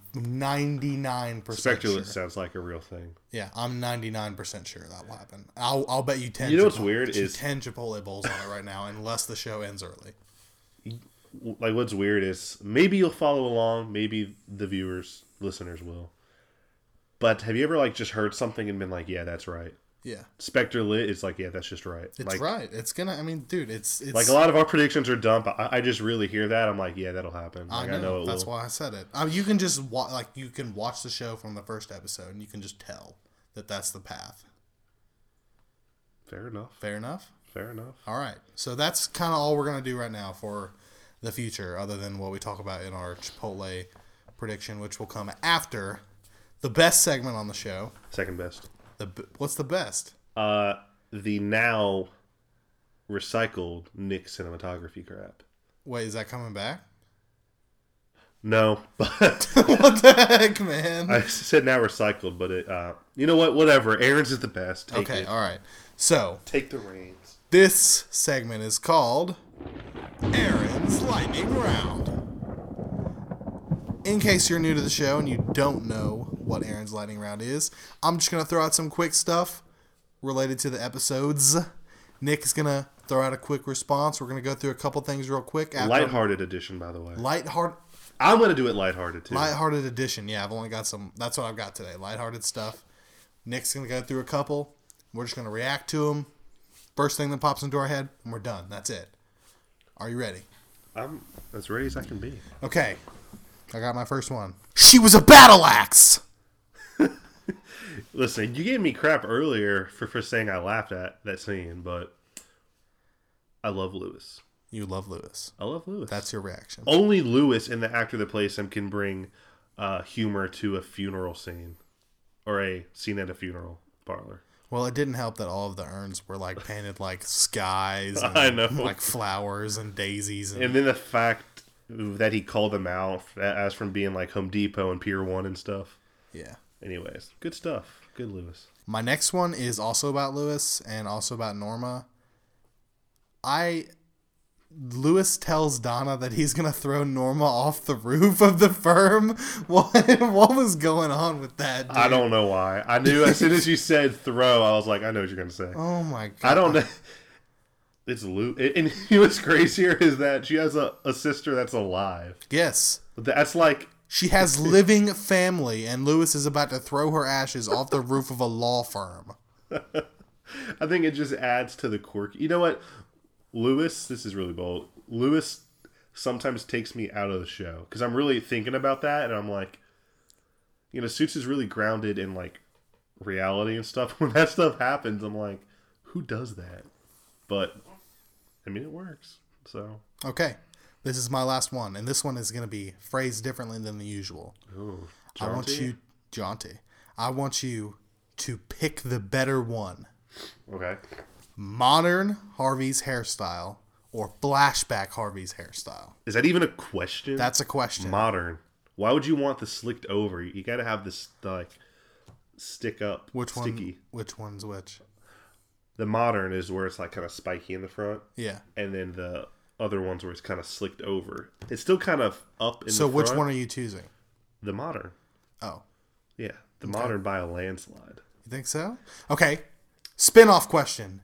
A: 99%
B: Spectre lit
A: sure.
B: sounds like a real thing.
A: Yeah, I'm 99% sure that will happen. I'll bet you 10.
B: You know what's weird is
A: 10 Chipotle bowls on it right now, unless the show ends early.
B: Like what's weird is maybe you'll follow along, maybe the listeners will. But have you ever like just heard something and been like, yeah, that's right?
A: Yeah.
B: Spectre lit is like, yeah, that's just right.
A: It's
B: like,
A: right. It's gonna. I mean, dude, it's
B: like a lot of our predictions are dumb. But I just really hear that. I'm like, yeah, that'll happen. Like,
A: I know
B: it
A: that's
B: will.
A: why I said it. I mean, you can just you can watch the show from the first episode, and you can just tell that that's the path.
B: Fair enough.
A: Fair enough.
B: Fair enough.
A: All right. So that's kind of all we're gonna do right now for the future, other than what we talk about in our Chipotle prediction, which will come after the best segment on the show.
B: Second best.
A: What's the best?
B: The now recycled Nick cinematography crap.
A: Wait, is that coming back?
B: No, but
A: what the heck, man?
B: I said now recycled, but it. You know what? Whatever. Aaron's is the best. Take
A: okay,
B: it.
A: all right. So
B: take the reins.
A: This segment is called Aaron's Lightning Round. In case you're new to the show and you don't know what Aaron's Lightning Round is, I'm just going to throw out some quick stuff related to the episodes. Nick is going to throw out a quick response. We're going to go through a couple things real quick.
B: Lighthearted edition, by the way.
A: I'm
B: going to do it lighthearted, too.
A: Lighthearted edition, yeah. I've only got some. That's what I've got today. Lighthearted stuff. Nick's going to go through a couple. We're just going to react to them. First thing that pops into our head, and we're done. That's it. Are you ready?
B: I'm as ready as I can be.
A: Okay. I got my first one. She was a battle axe!
B: Listen, you gave me crap earlier for saying I laughed at that scene, but I love Lewis.
A: You love Lewis.
B: I love Lewis.
A: That's your reaction.
B: Only Lewis and the actor that plays him can bring humor to a funeral scene or a scene at a funeral parlor.
A: Well, it didn't help that all of the urns were like painted like skies and
B: I know.
A: like flowers and daisies.
B: And then the fact that he called them out as from being like Home Depot and Pier 1 and stuff.
A: Yeah.
B: Anyways, good stuff. Good Lewis.
A: My next one is also about Lewis and also about Norma. Lewis tells Donna that he's going to throw Norma off the roof of the firm. What was going on with that, dude?
B: I don't know why. I knew as soon as you said throw, I was like, I know what you're going to say.
A: Oh, my God.
B: I don't know. It's Lou. And what's crazier is that she has a sister that's alive.
A: Yes.
B: That's like...
A: She has living family, and Lewis is about to throw her ashes off the roof of a law firm.
B: I think it just adds to the quirk. You know what? Lewis, this is really bold. Lewis sometimes takes me out of the show because I'm really thinking about that, and I'm like, Suits is really grounded in like reality and stuff. When that stuff happens, I'm like, who does that? But I mean, it works. So
A: okay, this is my last one, and this one is going to be phrased differently than the usual.
B: Ooh,
A: I want you to pick the better one.
B: Okay.
A: Modern Harvey's hairstyle or flashback Harvey's hairstyle.
B: Is that even a question?
A: That's a question.
B: Modern. Why would you want the slicked over? You got to have this like stick up. Sticky.
A: Which one's which?
B: The modern is where it's like kind of spiky in the front.
A: Yeah.
B: And then the other ones where it's kind of slicked over. It's still kind of up in the front.
A: So which one are you choosing?
B: The modern.
A: Oh.
B: Yeah. The modern by a landslide.
A: You think so? Okay. Spin-off question.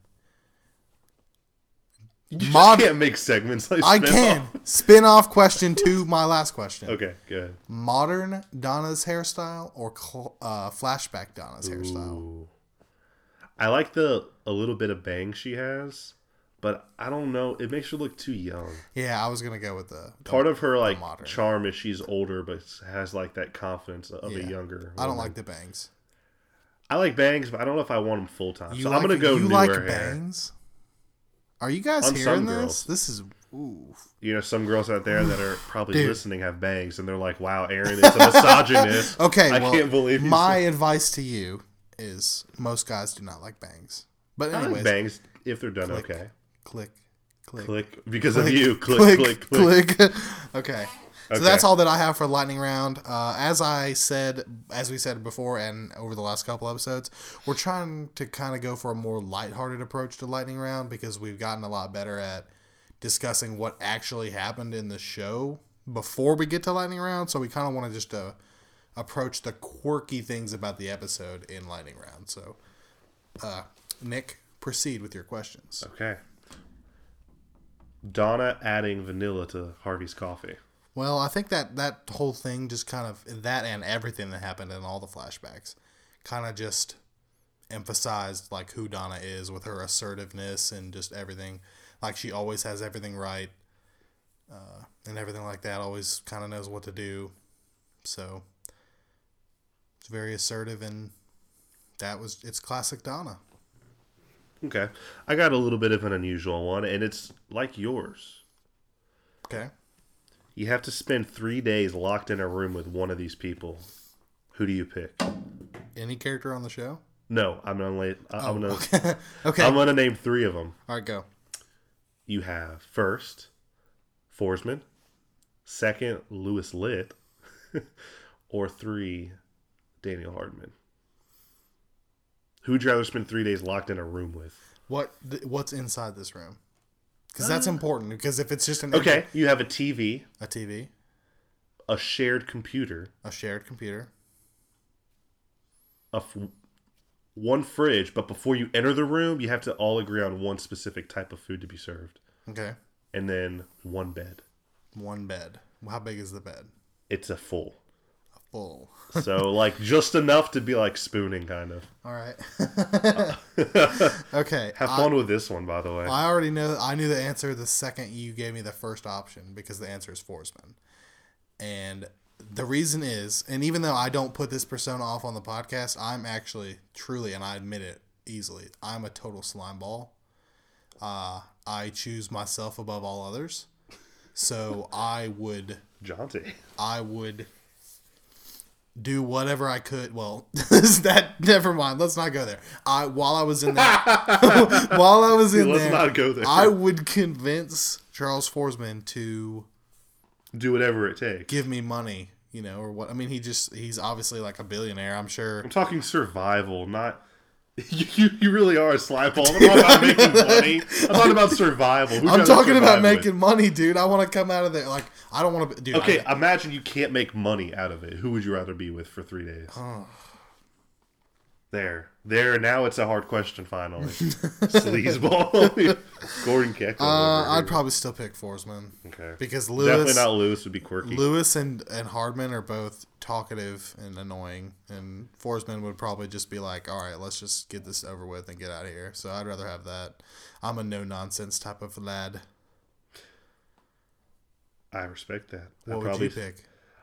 B: You can't make segments like
A: I can. Spin-off question to my last question.
B: Okay, good.
A: Modern Donna's hairstyle or flashback Donna's hairstyle?
B: I like a little bit of bang she has, but I don't know. It makes her look too young.
A: Yeah, I was going to go with the
B: part of her like
A: modern
B: charm is she's older, but has like that confidence of a younger woman.
A: I don't like the bangs.
B: I like bangs, but I don't know if I want them full time. So I'm going to go newer hair. You like bangs?
A: Are you guys hearing this? This is... Ooh.
B: Some girls out there that are probably listening have bangs, and they're like, wow, Aaron is a misogynist.
A: Okay,
B: I can't believe
A: my advice to you is most guys do not like bangs. But anyways,
B: I like bangs if they're done okay.
A: Click.
B: Because of you. Click.
A: Okay. So that's all that I have for lightning round. As we said before, and over the last couple episodes, we're trying to kind of go for a more lighthearted approach to lightning round because we've gotten a lot better at discussing what actually happened in the show before we get to lightning round. So we kind of want to just approach the quirky things about the episode in lightning round. So, Nick, proceed with your questions.
B: Okay. Donna adding vanilla to Harvey's coffee.
A: Well, I think that whole thing just kind of, that and everything that happened in all the flashbacks, kind of just emphasized like who Donna is with her assertiveness and just everything. Like she always has everything right, and everything like that. Always kind of knows what to do. So it's very assertive, and it's classic Donna.
B: Okay, I got a little bit of an unusual one, and it's like yours.
A: Okay.
B: You have to spend 3 days locked in a room with one of these people. Who do you pick?
A: Any character on the show?
B: No, I'm gonna
A: okay.
B: I'm gonna name 3 of them.
A: All right, go.
B: You have first Forsman, second Louis Litt, or 3 Daniel Hardman. Who would you rather spend 3 days locked in a room with?
A: What's inside this room? Because that's important. Because if it's just an
B: you have a TV, a shared computer, one fridge. But before you enter the room, you have to all agree on one specific type of food to be served.
A: Okay.
B: And then one bed.
A: One bed. How big is the bed?
B: It's a full.
A: Full.
B: So, like, just enough to be, like, spooning, kind of.
A: All right. Okay.
B: Have fun with this one, by the way.
A: I already know. I knew the answer the second you gave me the first option because the answer is Forsman. And the reason is, and even though I don't put this persona off on the podcast, I'm actually, truly, and I admit it easily, I'm a total slime ball. I choose myself above all others. So I would do whatever I could. Well, never mind. Let's not go there. While I was in that,
B: let's not go there.
A: I would convince Charles Forsman to
B: do whatever it takes.
A: Give me money, or what? I mean, he's obviously like a billionaire, I'm sure.
B: I'm talking survival, not. You really are a slime ball. I'm not about making money. I'm talking about survival.
A: I'm talking about making money, dude. I want to come out of there. Like, I don't want to... Dude,
B: okay, imagine you can't make money out of it. Who would you rather be with for 3 days? There. Now it's a hard question. Finally, sleazeball. Gordon Gekko.
A: I'd probably still pick Forsman.
B: Okay.
A: Because
B: Definitely not Lewis. Would be quirky.
A: Lewis and Hardman are both talkative and annoying, and Forsman would probably just be like, "All right, let's just get this over with and get out of here." So I'd rather have that. I'm a no nonsense type of lad.
B: I respect that.
A: What would you pick?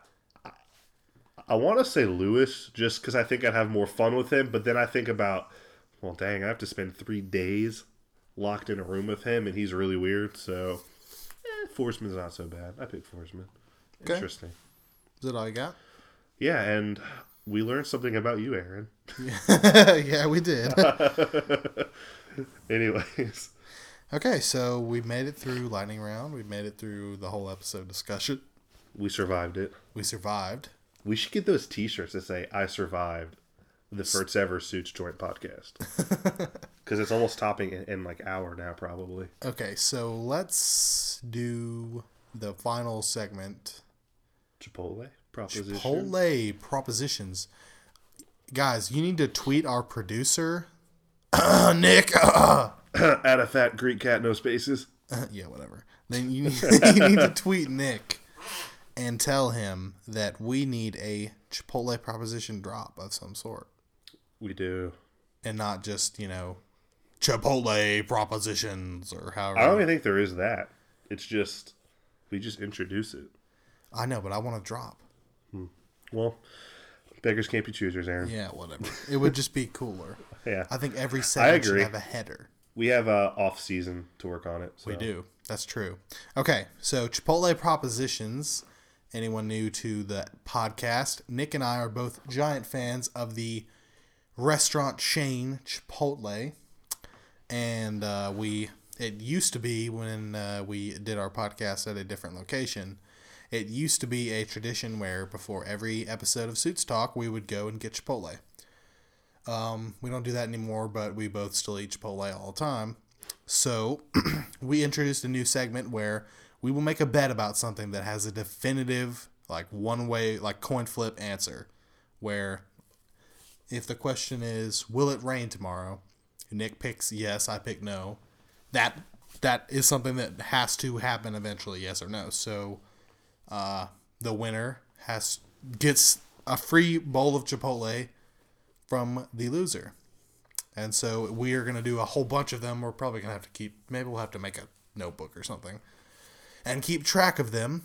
B: I want to say Lewis just because I think I'd have more fun with him, but then I think about, well, dang, I have to spend 3 days locked in a room with him, and he's really weird, so Forsman's not so bad. I picked Forsman.
A: Okay.
B: Interesting.
A: Is that all you got?
B: Yeah, and we learned something about you, Aaron.
A: Yeah, we did.
B: Anyways.
A: Okay, so we made it through Lightning Round. We made it through the whole episode discussion.
B: We survived it.
A: We survived.
B: We should get those t-shirts that say, I survived the first ever Suits Joint podcast. Because it's almost topping in like hour now, probably.
A: Okay, so let's do the final segment.
B: Chipotle proposition.
A: Chipotle propositions. Guys, you need to tweet our producer, Nick.
B: Add a fat Greek cat, no spaces.
A: Yeah, whatever. Then you need to tweet Nick and tell him that we need a Chipotle proposition drop of some sort.
B: We do.
A: And not just, Chipotle propositions or however.
B: I don't even think there is that. It's just, we just introduce it.
A: I know, but I want to drop.
B: Well, beggars can't be choosers, Aaron.
A: Yeah, whatever. It would just be cooler.
B: Yeah.
A: I think every segment should have a header.
B: We have a off season to work on it. So.
A: We do. That's true. Okay, so Chipotle propositions. Anyone new to the podcast, Nick and I are both giant fans of the restaurant chain Chipotle. And it used to be when we did our podcast at a different location, it used to be a tradition where before every episode of Suits Talk, we would go and get Chipotle. We don't do that anymore, but we both still eat Chipotle all the time. So we introduced a new segment where we will make a bet about something that has a definitive, like one way, like coin flip answer. Where if the question is, will it rain tomorrow? Nick picks yes, I pick no. That is something that has to happen eventually, yes or no. So the winner gets a free bowl of Chipotle from the loser. And so we are going to do a whole bunch of them. We're probably going to have to maybe we'll have to make a notebook or something and keep track of them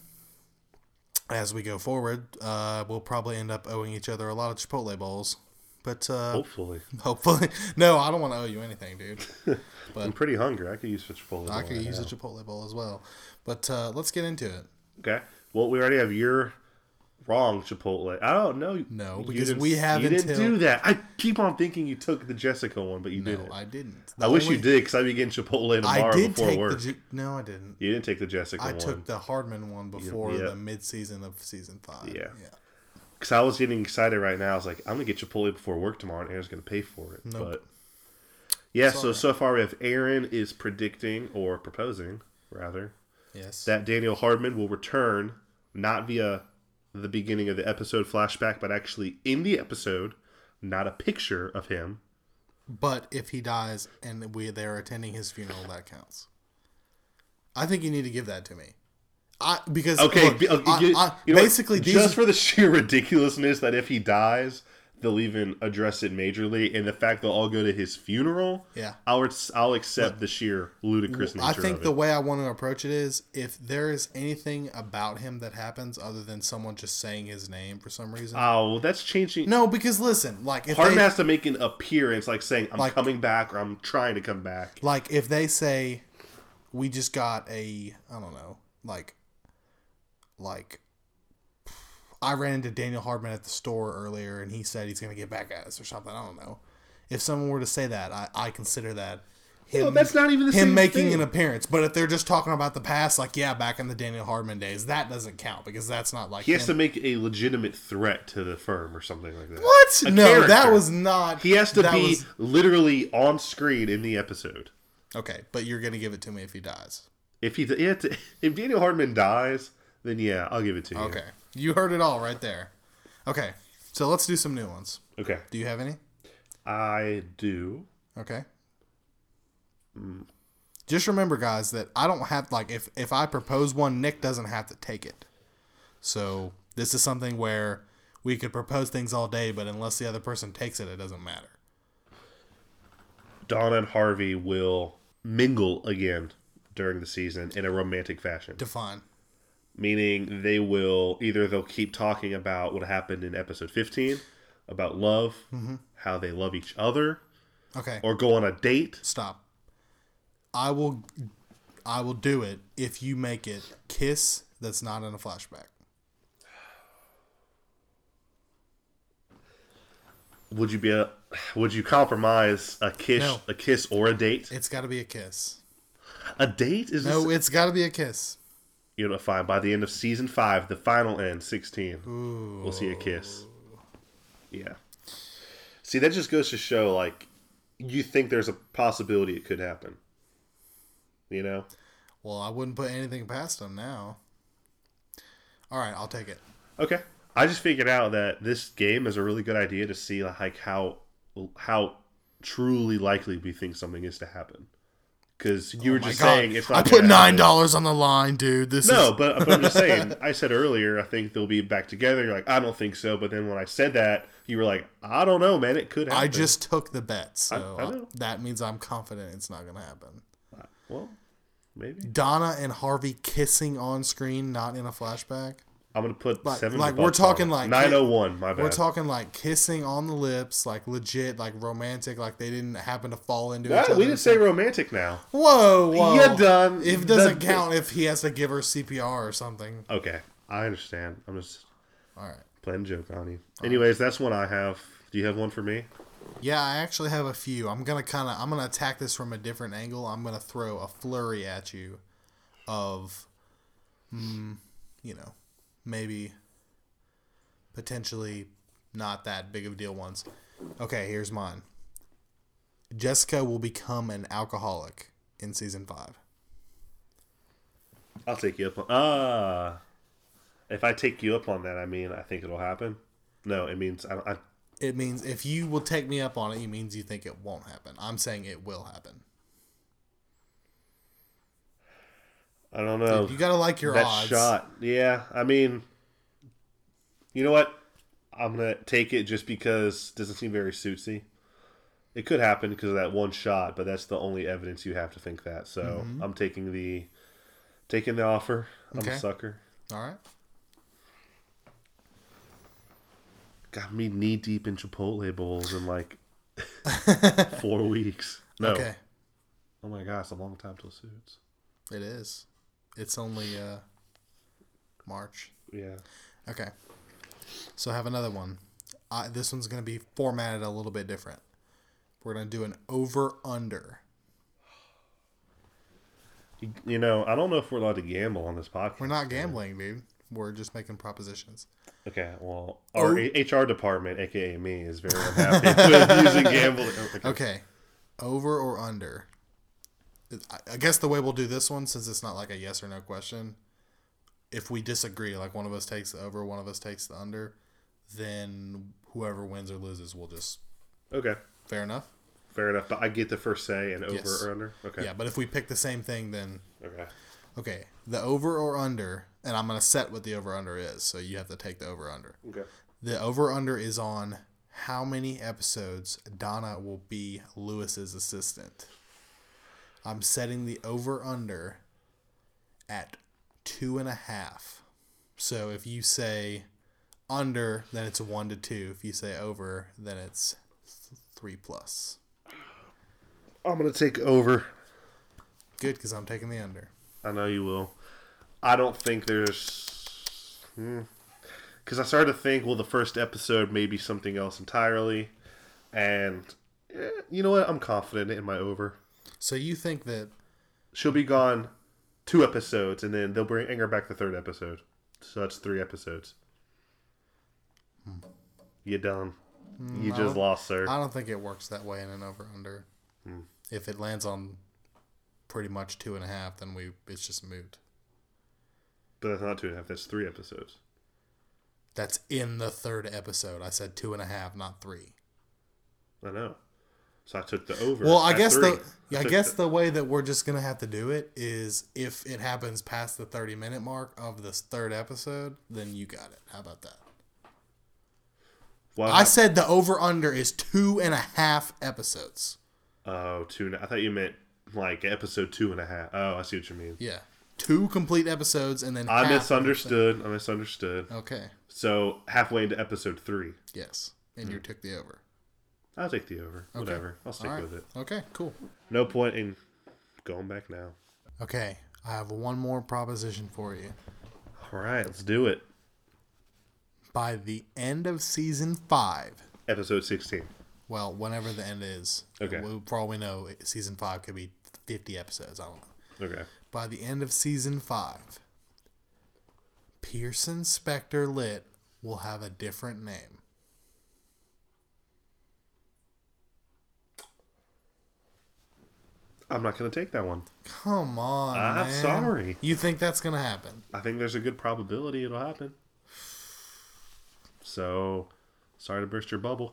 A: as we go forward. We'll probably end up owing each other a lot of Chipotle bowls. But
B: hopefully.
A: No, I don't want to owe you anything, dude. But
B: I'm pretty hungry. I could use a Chipotle bowl.
A: I could use a Chipotle bowl as well. But let's get into it.
B: Okay. Well, we already have your wrong Chipotle. I don't know.
A: No, because we haven't.
B: You didn't do that. I keep on thinking you took the Jessica one, but you didn't.
A: No, I didn't.
B: I wish you did, because I'd be getting Chipotle tomorrow before work.
A: No, I didn't.
B: You didn't take the Jessica one.
A: I took the Hardman one before the mid-season of season 5.
B: Yeah. Because I was getting excited right now. I was like, I'm going to get Chipotle before work tomorrow, and Aaron's going to pay for it.
A: Nope.
B: But yeah, so far we have Aaron is predicting, or proposing, rather,
A: yes,
B: that Daniel Hardman will return, not via the beginning of the episode flashback, but actually in the episode, not a picture of him.
A: But if he dies and they're attending his funeral, that counts. I think you need to give that to me. Basically,
B: just for the sheer ridiculousness that if he dies, they'll even address it majorly, and the fact they'll all go to his funeral,
A: yeah,
B: I'll accept the sheer ludicrous nature of it.
A: I think the way I want to approach it is, if there is anything about him that happens other than someone just saying his name for some reason.
B: Oh, that's changing.
A: No, because listen, like if
B: Hardman has to make an appearance, like saying, I'm coming back, or I'm trying to come back.
A: Like if they say, we just got I don't know, like I ran into Daniel Hardman at the store earlier, and he said he's going to get back at us or something. I don't know. If someone were to say that, I consider that him.
B: That's not even the same
A: him making
B: thing.
A: An appearance. But if they're just talking about the past, like back in the Daniel Hardman days, that doesn't count because that's not like
B: he has to make a legitimate threat to the firm or something like that.
A: What? No, character. That was not.
B: He has to be literally on screen in the episode.
A: Okay, but you're going to give it to me if he dies.
B: If Daniel Hardman dies, then yeah, I'll give it to you.
A: Okay. You heard it all right there. Okay. So let's do some new ones.
B: Okay.
A: Do you have any?
B: I do.
A: Okay. Just remember, guys, that I don't have, like, if I propose one, Nick doesn't have to take it. So this is something where we could propose things all day, but unless the other person takes it, it doesn't matter.
B: Donna and Harvey will mingle again during the season in a romantic fashion.
A: Define.
B: Meaning they'll keep talking about what happened in episode 15, about love, how they love each other,
A: Okay.
B: or go on a date.
A: Stop. I will do it if you make it kiss that's not in a flashback.
B: Would you compromise a kiss,
A: No.
B: a kiss or a date?
A: It's got to be a kiss.
B: A date is
A: No, it's got to be a kiss.
B: fine. By the end of season 5, the final end, 16, we'll see a kiss. Yeah. See, that just goes to show, like, you think there's a possibility it could happen. You know?
A: Well, I wouldn't put anything past them now. All right, I'll take it.
B: Okay. I just figured out that this game is a really good idea to see, like, how truly likely we think something is to happen. Because you were just saying it's not.
A: I put $9 on the line, dude.
B: But I'm just saying. I said earlier, I think they'll be back together. You're like, I don't think so. But then when I said that, you were like, I don't know, man. It could happen.
A: I just took the bet, so
B: I know.
A: that means I'm confident it's not going to happen.
B: Well, maybe.
A: Donna and Harvey kissing on screen, not in a flashback.
B: I'm gonna put
A: Like,
B: 7.
A: like we're talking like
B: 901. My bad.
A: We're talking like kissing on the lips, like legit, like romantic, like they didn't happen to fall into each
B: No,
A: other.
B: we didn't say romantic now.
A: Whoa.
B: You're done.
A: It doesn't count if he has to give her CPR or something.
B: Okay, I understand. I'm just
A: All right.
B: playing a joke on you. Anyways, that's one I have. Do you have one for me?
A: Yeah, I actually have a few. I'm gonna attack this from a different angle. I'm gonna throw a flurry at you of, maybe potentially not that big of a deal ones. Okay, here's mine. Jessica will become an alcoholic in season 5.
B: I'll take you up on. If I take you up on that, I mean I think it'll happen. No, it means I
A: It means if you will take me up on it, it means you think it won't happen. I'm saying it will happen.
B: I don't know.
A: Dude, you gotta like your
B: that
A: odds.
B: shot. Yeah, I mean, you know what? I'm gonna take it just because it doesn't seem very suitsy. It could happen because of that one shot, but that's the only evidence you have to think that. So I'm taking the offer. I'm a sucker.
A: All right.
B: Got me knee deep in Chipotle bowls in like 4 weeks. No.
A: Okay.
B: Oh my gosh, it's a long time till Suits.
A: It is. It's only March.
B: Yeah.
A: Okay. So I have another one. This one's going to be formatted a little bit different. We're going to do an over-under.
B: You know, I don't know if we're allowed to gamble on this podcast.
A: We're not gambling, dude. We're just making propositions.
B: Okay, well, our HR department, a.k.a. me, is very unhappy with using gambling.
A: Okay. Over or under? I guess the way we'll do this one, since it's not like a yes or no question, if we disagree, like one of us takes the over, one of us takes the under, then whoever wins or loses will just...
B: Okay.
A: Fair enough?
B: Fair enough, but I get the first say and over
A: Yes.
B: or under? Okay.
A: Yeah, but if we pick the same thing, then...
B: Okay.
A: Okay, the over or under, and I'm going to set what the over-under is, so you have to take the over-under.
B: Okay.
A: The over-under is on how many episodes Donna will be Lewis's assistant. I'm setting the over-under at 2.5. So if you say under, then it's 1 to 2. If you say over, then it's 3+.
B: I'm going to take over.
A: Good, because I'm taking the under.
B: I know you will. I don't think there's... Because I started to think, well, the first episode may be something else entirely. And you know what? I'm confident in my over.
A: So you think that...
B: She'll be gone 2 episodes, and then they'll bring her back the 3rd episode. So that's 3 episodes. You done. You just lost, sir.
A: I don't think it works that way in an over-under. If it lands on pretty much 2.5, then it's just moot.
B: But that's not 2.5. That's 3 episodes.
A: That's in the 3rd episode. I said 2.5, not 3.
B: I know. So I took the over.
A: Well, I
B: at
A: guess
B: 3.
A: I guess the way that we're just gonna have to do it is if it happens past the 30-minute mark of this third episode, then you got it. How about that?
B: Well,
A: I said the over under is 2.5 episodes.
B: Oh, 2. I thought you meant like episode 2.5. Oh, I see what you mean.
A: Yeah, 2 complete episodes and then
B: I
A: half
B: misunderstood. I misunderstood.
A: Okay.
B: So halfway into episode 3.
A: Yes, and you took the over.
B: I'll take the over.
A: Okay.
B: Whatever. I'll stick with it.
A: Okay, cool.
B: No point in going back now.
A: Okay, I have one more proposition for you.
B: All right, let's do it.
A: By the end of season 5,
B: Episode 16.
A: well, whenever the end is,
B: Okay.
A: for all we know, season 5 could be 50 episodes. I don't know.
B: Okay.
A: By the end of season 5, Pearson Spectre Lit will have a different name.
B: I'm not going to take that one.
A: Come on,
B: I'm
A: man.
B: sorry.
A: You think that's going to happen?
B: I think there's a good probability it'll happen. So, sorry to burst your bubble.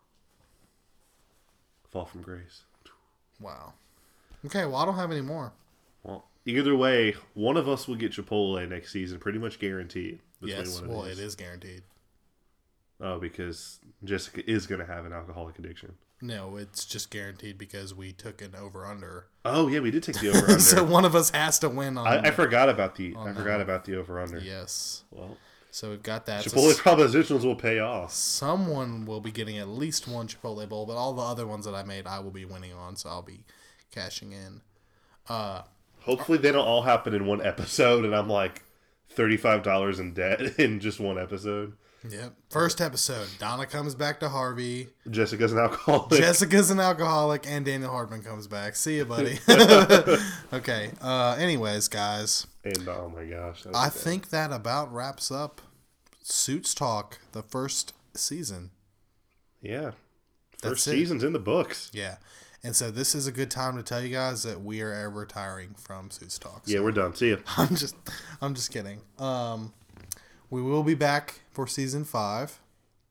B: Fall from grace.
A: Wow. Okay, well, I don't have any more.
B: Well, either way, one of us will get Chipotle next season, pretty much guaranteed.
A: Yes, well, it is guaranteed.
B: Oh, because Jessica is going to have an alcoholic addiction.
A: No, it's just guaranteed because we took an over-under.
B: Oh, yeah, we did take the over-under.
A: So one of us has to win on
B: I forgot about the over-under.
A: Yes.
B: Well,
A: So we've got that.
B: Chipotle
A: So
B: propositions will pay off.
A: someone will be getting at least one Chipotle bowl, but all the other ones that I made, I will be winning on, so I'll be cashing in.
B: Hopefully they don't all happen in one episode, and I'm like $35 in debt in just one episode.
A: Yep. First episode, Donna comes back to Harvey.
B: Jessica's an alcoholic.
A: Jessica's an alcoholic, and Daniel Hardman comes back. See you, buddy. Okay. Anyways, guys.
B: And oh my gosh.
A: I think that about wraps up Suits Talk, the first season.
B: Yeah.
A: That's
B: First
A: it.
B: season's in the books.
A: Yeah. And so this is a good time to tell you guys that we are retiring from Suits Talk. So
B: Yeah, we're done. See ya.
A: I'm just kidding. We will be back for season 5.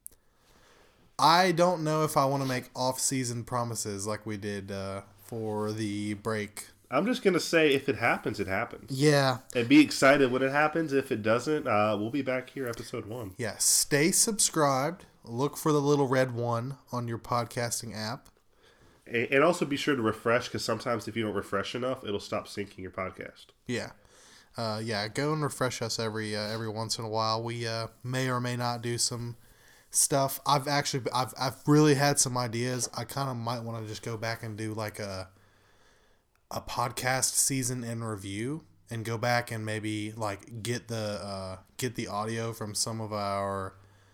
A: I don't know if I want to make off-season promises like we did for the break.
B: I'm just going to say if it happens, it happens.
A: Yeah.
B: And be excited when it happens. If it doesn't, we'll be back here episode 1.
A: Yeah. Stay subscribed. Look for the little red one on your podcasting app.
B: And also be sure to refresh, because sometimes if you don't refresh enough, it'll stop syncing your podcast.
A: Yeah. Go and refresh us every once in a while. We may or may not do some stuff. I've really had some ideas. I kind of might want to just go back and do like a podcast season in review and go back and maybe like get the audio from some of our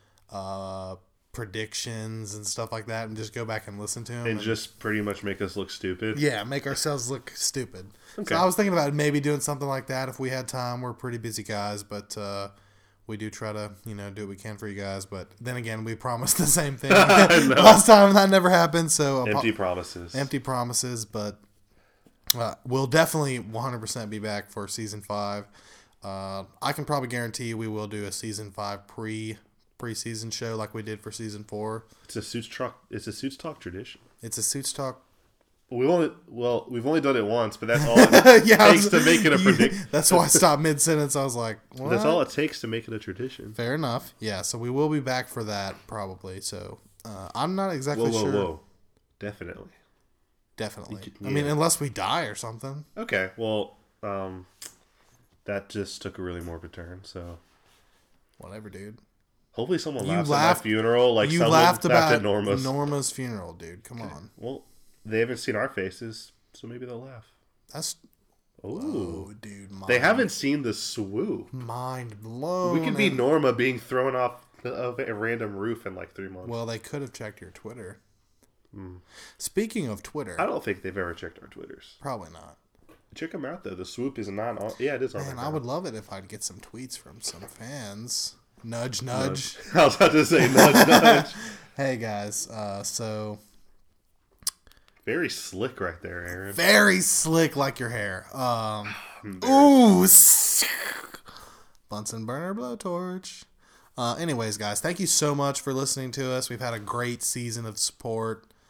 A: predictions and stuff like that and just go back and listen to them
B: And just pretty much make us look stupid.
A: Yeah, make ourselves look stupid.
B: Okay.
A: So I was thinking about maybe doing something like that if we had time. We're pretty busy guys, but we do try to, do what we can for you guys. But then again, we promised the same thing last time. That never happened. So
B: Empty promises.
A: Empty promises, but we'll definitely 100% be back for season 5. I can probably guarantee we will do a season 5 preseason show like we did for season 4.
B: It's a Suits Talk tradition.
A: It's a Suits Talk.
B: We've only done it once, but that's all it takes to make it a prediction.
A: That's why I stopped mid-sentence. I was like, what?
B: That's all it takes to make it a tradition.
A: Fair enough. Yeah, so we will be back for that probably. So I'm not exactly sure.
B: Whoa. Definitely.
A: I mean, unless we die or something.
B: Okay, well, that just took a really morbid turn, so.
A: Whatever, dude.
B: Hopefully someone laughs at my funeral like someone
A: laughed about
B: at Norma's.
A: Norma's funeral, dude. Come on.
B: Well, they haven't seen our faces, so maybe they'll laugh.
A: That's...
B: Ooh.
A: Oh, dude.
B: They haven't seen the swoop.
A: Mind blown.
B: We could be Norma being thrown off of a random roof in like 3 months.
A: Well, they could have checked your Twitter. Speaking of Twitter...
B: I don't think they've ever checked our Twitters.
A: Probably not.
B: Check them out, though. The swoop is not on... Yeah, it is on.
A: Man, I would love it if I'd get some tweets from some fans. Nudge, nudge.
B: I was about to say nudge, nudge.
A: Hey, guys. So...
B: Very slick right there, Aaron.
A: Very slick like your hair. Ooh. Bunsen burner blowtorch. Anyways, guys, thank you so much for listening to us. We've had a great season of support.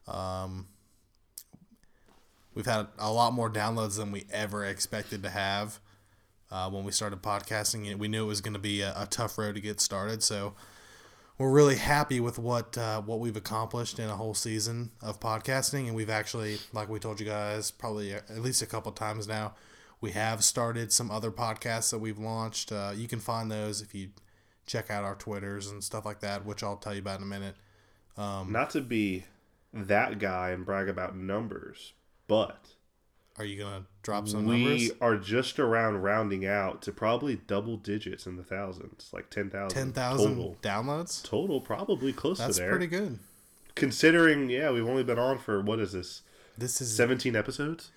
A: We've had a lot more downloads than we ever expected to have when we started podcasting. We knew it was going to be a tough road to get started, so we're really happy with what we've accomplished in a whole season of podcasting. And we've actually, like we told you guys, probably at least a couple times now, we have started some other podcasts that we've launched. You can find those if you check out our Twitters and stuff like that, which I'll tell you about in a minute.
B: Not to be that guy and brag about numbers, but
A: are you going to drop some
B: we
A: numbers?
B: are just around rounding out to probably double digits in the thousands, like 10,000.
A: 10,000
B: total.
A: downloads?
B: Total, probably close
A: That's
B: to there.
A: pretty good.
B: Considering, we've only been on for, what is this?
A: This is
B: 17 episodes?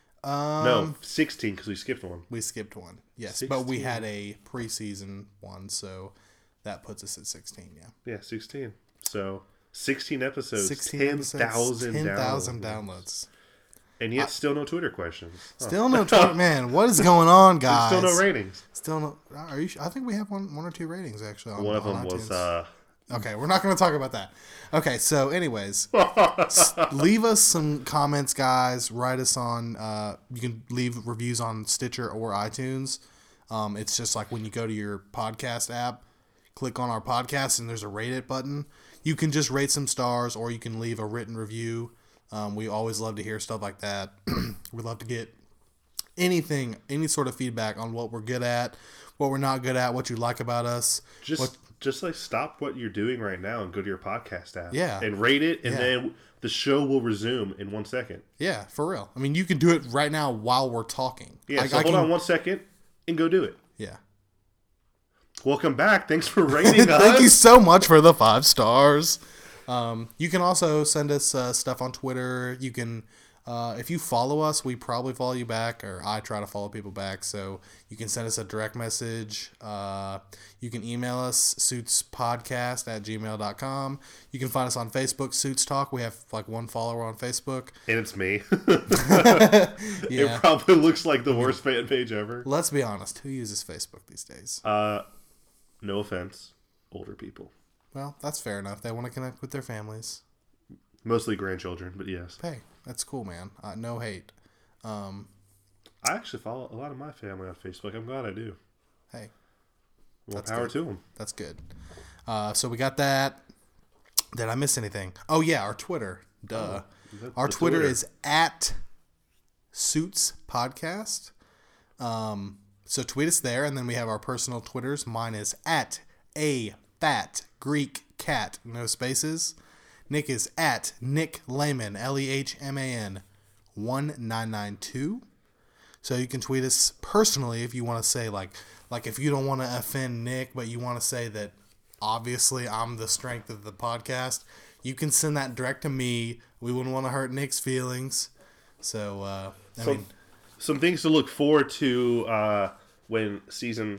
B: No, 16 because we skipped one.
A: We skipped one, yes.
B: 16.
A: But we had a preseason one, so that puts us at 16, yeah.
B: Yeah, 16. So, 16 episodes,
A: 10,000
B: 10,000
A: downloads.
B: And yet, still no Twitter questions.
A: Still no Twitter, man. What is going on, guys?
B: Still no ratings.
A: Still no. Are you? I think we have one or two ratings actually.
B: One of them was.
A: Okay, we're not going to talk about that. Okay, so anyways, leave us some comments, guys. Write us on. You can leave reviews on Stitcher or iTunes. It's just like when you go to your podcast app, click on our podcast, and there's a rate it button. You can just rate some stars, or you can leave a written review. We always love to hear stuff like that. We love to get any sort of feedback on what we're good at, what we're not good at, what you like about us.
B: Just like stop what you're doing right now and go to your podcast app.
A: Yeah.
B: And rate it, and then the show will resume in 1 second.
A: Yeah, for real. I mean, you can do it right now while we're talking.
B: Yeah, so hold on 1 second and go do it.
A: Yeah.
B: Welcome back. Thanks for rating us.
A: Thank you so much for the 5 stars. You can also send us stuff on Twitter. You can, if you follow us, we probably follow you back, or I try to follow people back. So you can send us a direct message. You can email us, suitspodcast@gmail.com. You can find us on Facebook, Suits Talk. We have like 1 follower on Facebook.
B: And it's me.
A: Yeah.
B: It probably looks like the worst fan page ever.
A: Let's be honest. Who uses Facebook these days?
B: No offense, older people.
A: Well, that's fair enough. They want to connect with their families.
B: Mostly grandchildren, but yes.
A: Hey, that's cool, man. No hate.
B: I actually follow a lot of my family on Facebook. I'm glad I do.
A: Hey.
B: More power to them.
A: That's good. So we got that. Did I miss anything? Oh, yeah, our Twitter. Duh. Our Twitter is @SuitsPodcast. So tweet us there, and then we have our personal Twitters. Mine is @AFatGreekCat, no spaces. Nick is @Nick Lehman, LEHMAN 1992. So you can tweet us personally if you want to say like if you don't want to offend Nick, but you want to say that obviously I'm the strength of the podcast, you can send that direct to me. We wouldn't want to hurt Nick's feelings. So
B: some things to look forward to when season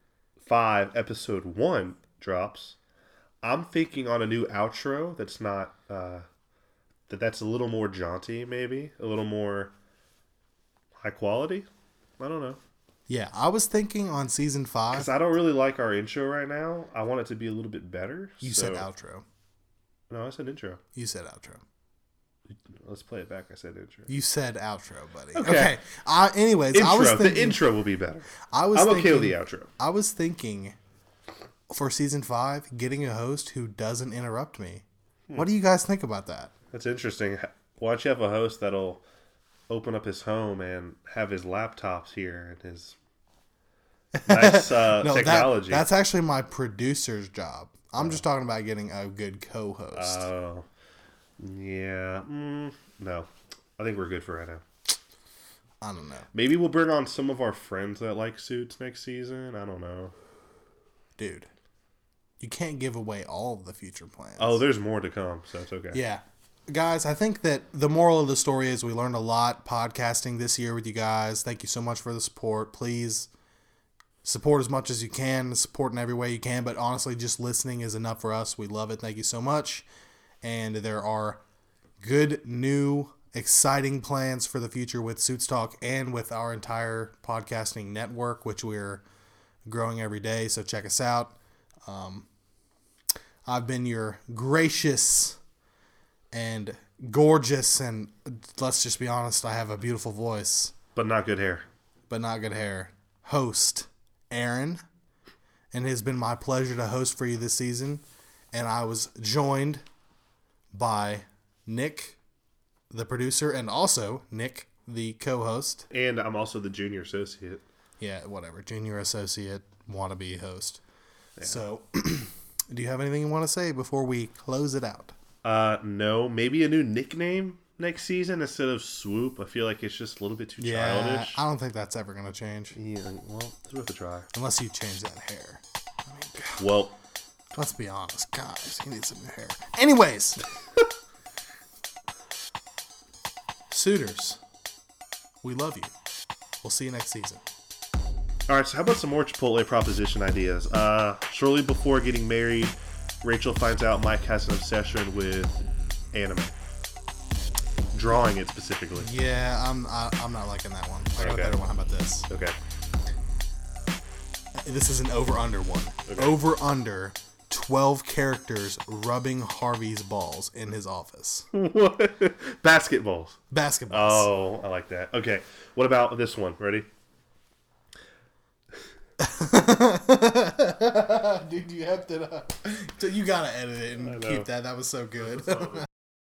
B: 5 episode 1 drops. I'm thinking on a new outro that's not that's a little more jaunty, maybe a little more high quality. I don't know.
A: Yeah, I was thinking on season 5.
B: Because I don't really like our intro right now. I want it to be a little bit better.
A: You said outro.
B: No, I said intro.
A: You said outro.
B: Let's play it back. I said intro.
A: You said outro, buddy.
B: Okay.
A: Anyways,
B: intro.
A: I was thinking
B: the intro will be better.
A: I'm
B: okay with the outro.
A: I was thinking for season 5, getting a host who doesn't interrupt me. What do you guys think about that?
B: That's interesting. Why don't you have a host that'll open up his home and have his laptops here and his nice technology?
A: That's actually my producer's job. I'm just talking about getting a good co-host.
B: Oh. Yeah. No. I think we're good for right now.
A: I don't know.
B: Maybe we'll bring on some of our friends that like Suits next season. I don't know.
A: Dude, you can't give away all of the future plans.
B: Oh, there's more to come, so it's okay.
A: Yeah. Guys, I think that the moral of the story is we learned a lot podcasting this year with you guys. Thank you so much for the support. Please support as much as you can. Support in every way you can. But honestly, just listening is enough for us. We love it. Thank you so much. And there are good, new, exciting plans for the future with Suits Talk and with our entire podcasting network, which we're growing every day. So check us out. I've been your gracious and gorgeous, and let's just be honest, I have a beautiful voice,
B: But not good hair.
A: but not good hair. Host, Aaron. And it has been my pleasure to host for you this season. And I was joined by Nick, the producer, and also Nick, the co-host.
B: And I'm also the junior associate.
A: Yeah, whatever. Junior associate, wannabe host. Yeah. So, do you have anything you want to say before we close it out?
B: No. Maybe a new nickname next season instead of Swoop. I feel like it's just a little bit too childish.
A: I don't think that's ever going to change.
B: Yeah, well, it's worth a try.
A: Unless you change that hair. I mean, God,
B: Well,
A: let's be honest. Guys, you need some new hair. Anyways. Suitors, we love you. We'll see you next season.
B: all right, so how about some more Chipotle proposition ideas? Shortly before getting married, Rachel finds out Mike has an obsession with anime. Drawing it specifically.
A: Yeah, I'm not liking that one. I got
B: Okay.
A: a better one. How about this?
B: Okay.
A: This is an over-under one.
B: Okay.
A: Over-under 12 characters rubbing Harvey's balls in his office.
B: What? Basketballs.
A: Basketballs.
B: Oh, I like that. Okay. What about this one? Ready?
A: Dude, you have to. You gotta edit it and keep that. That was so good.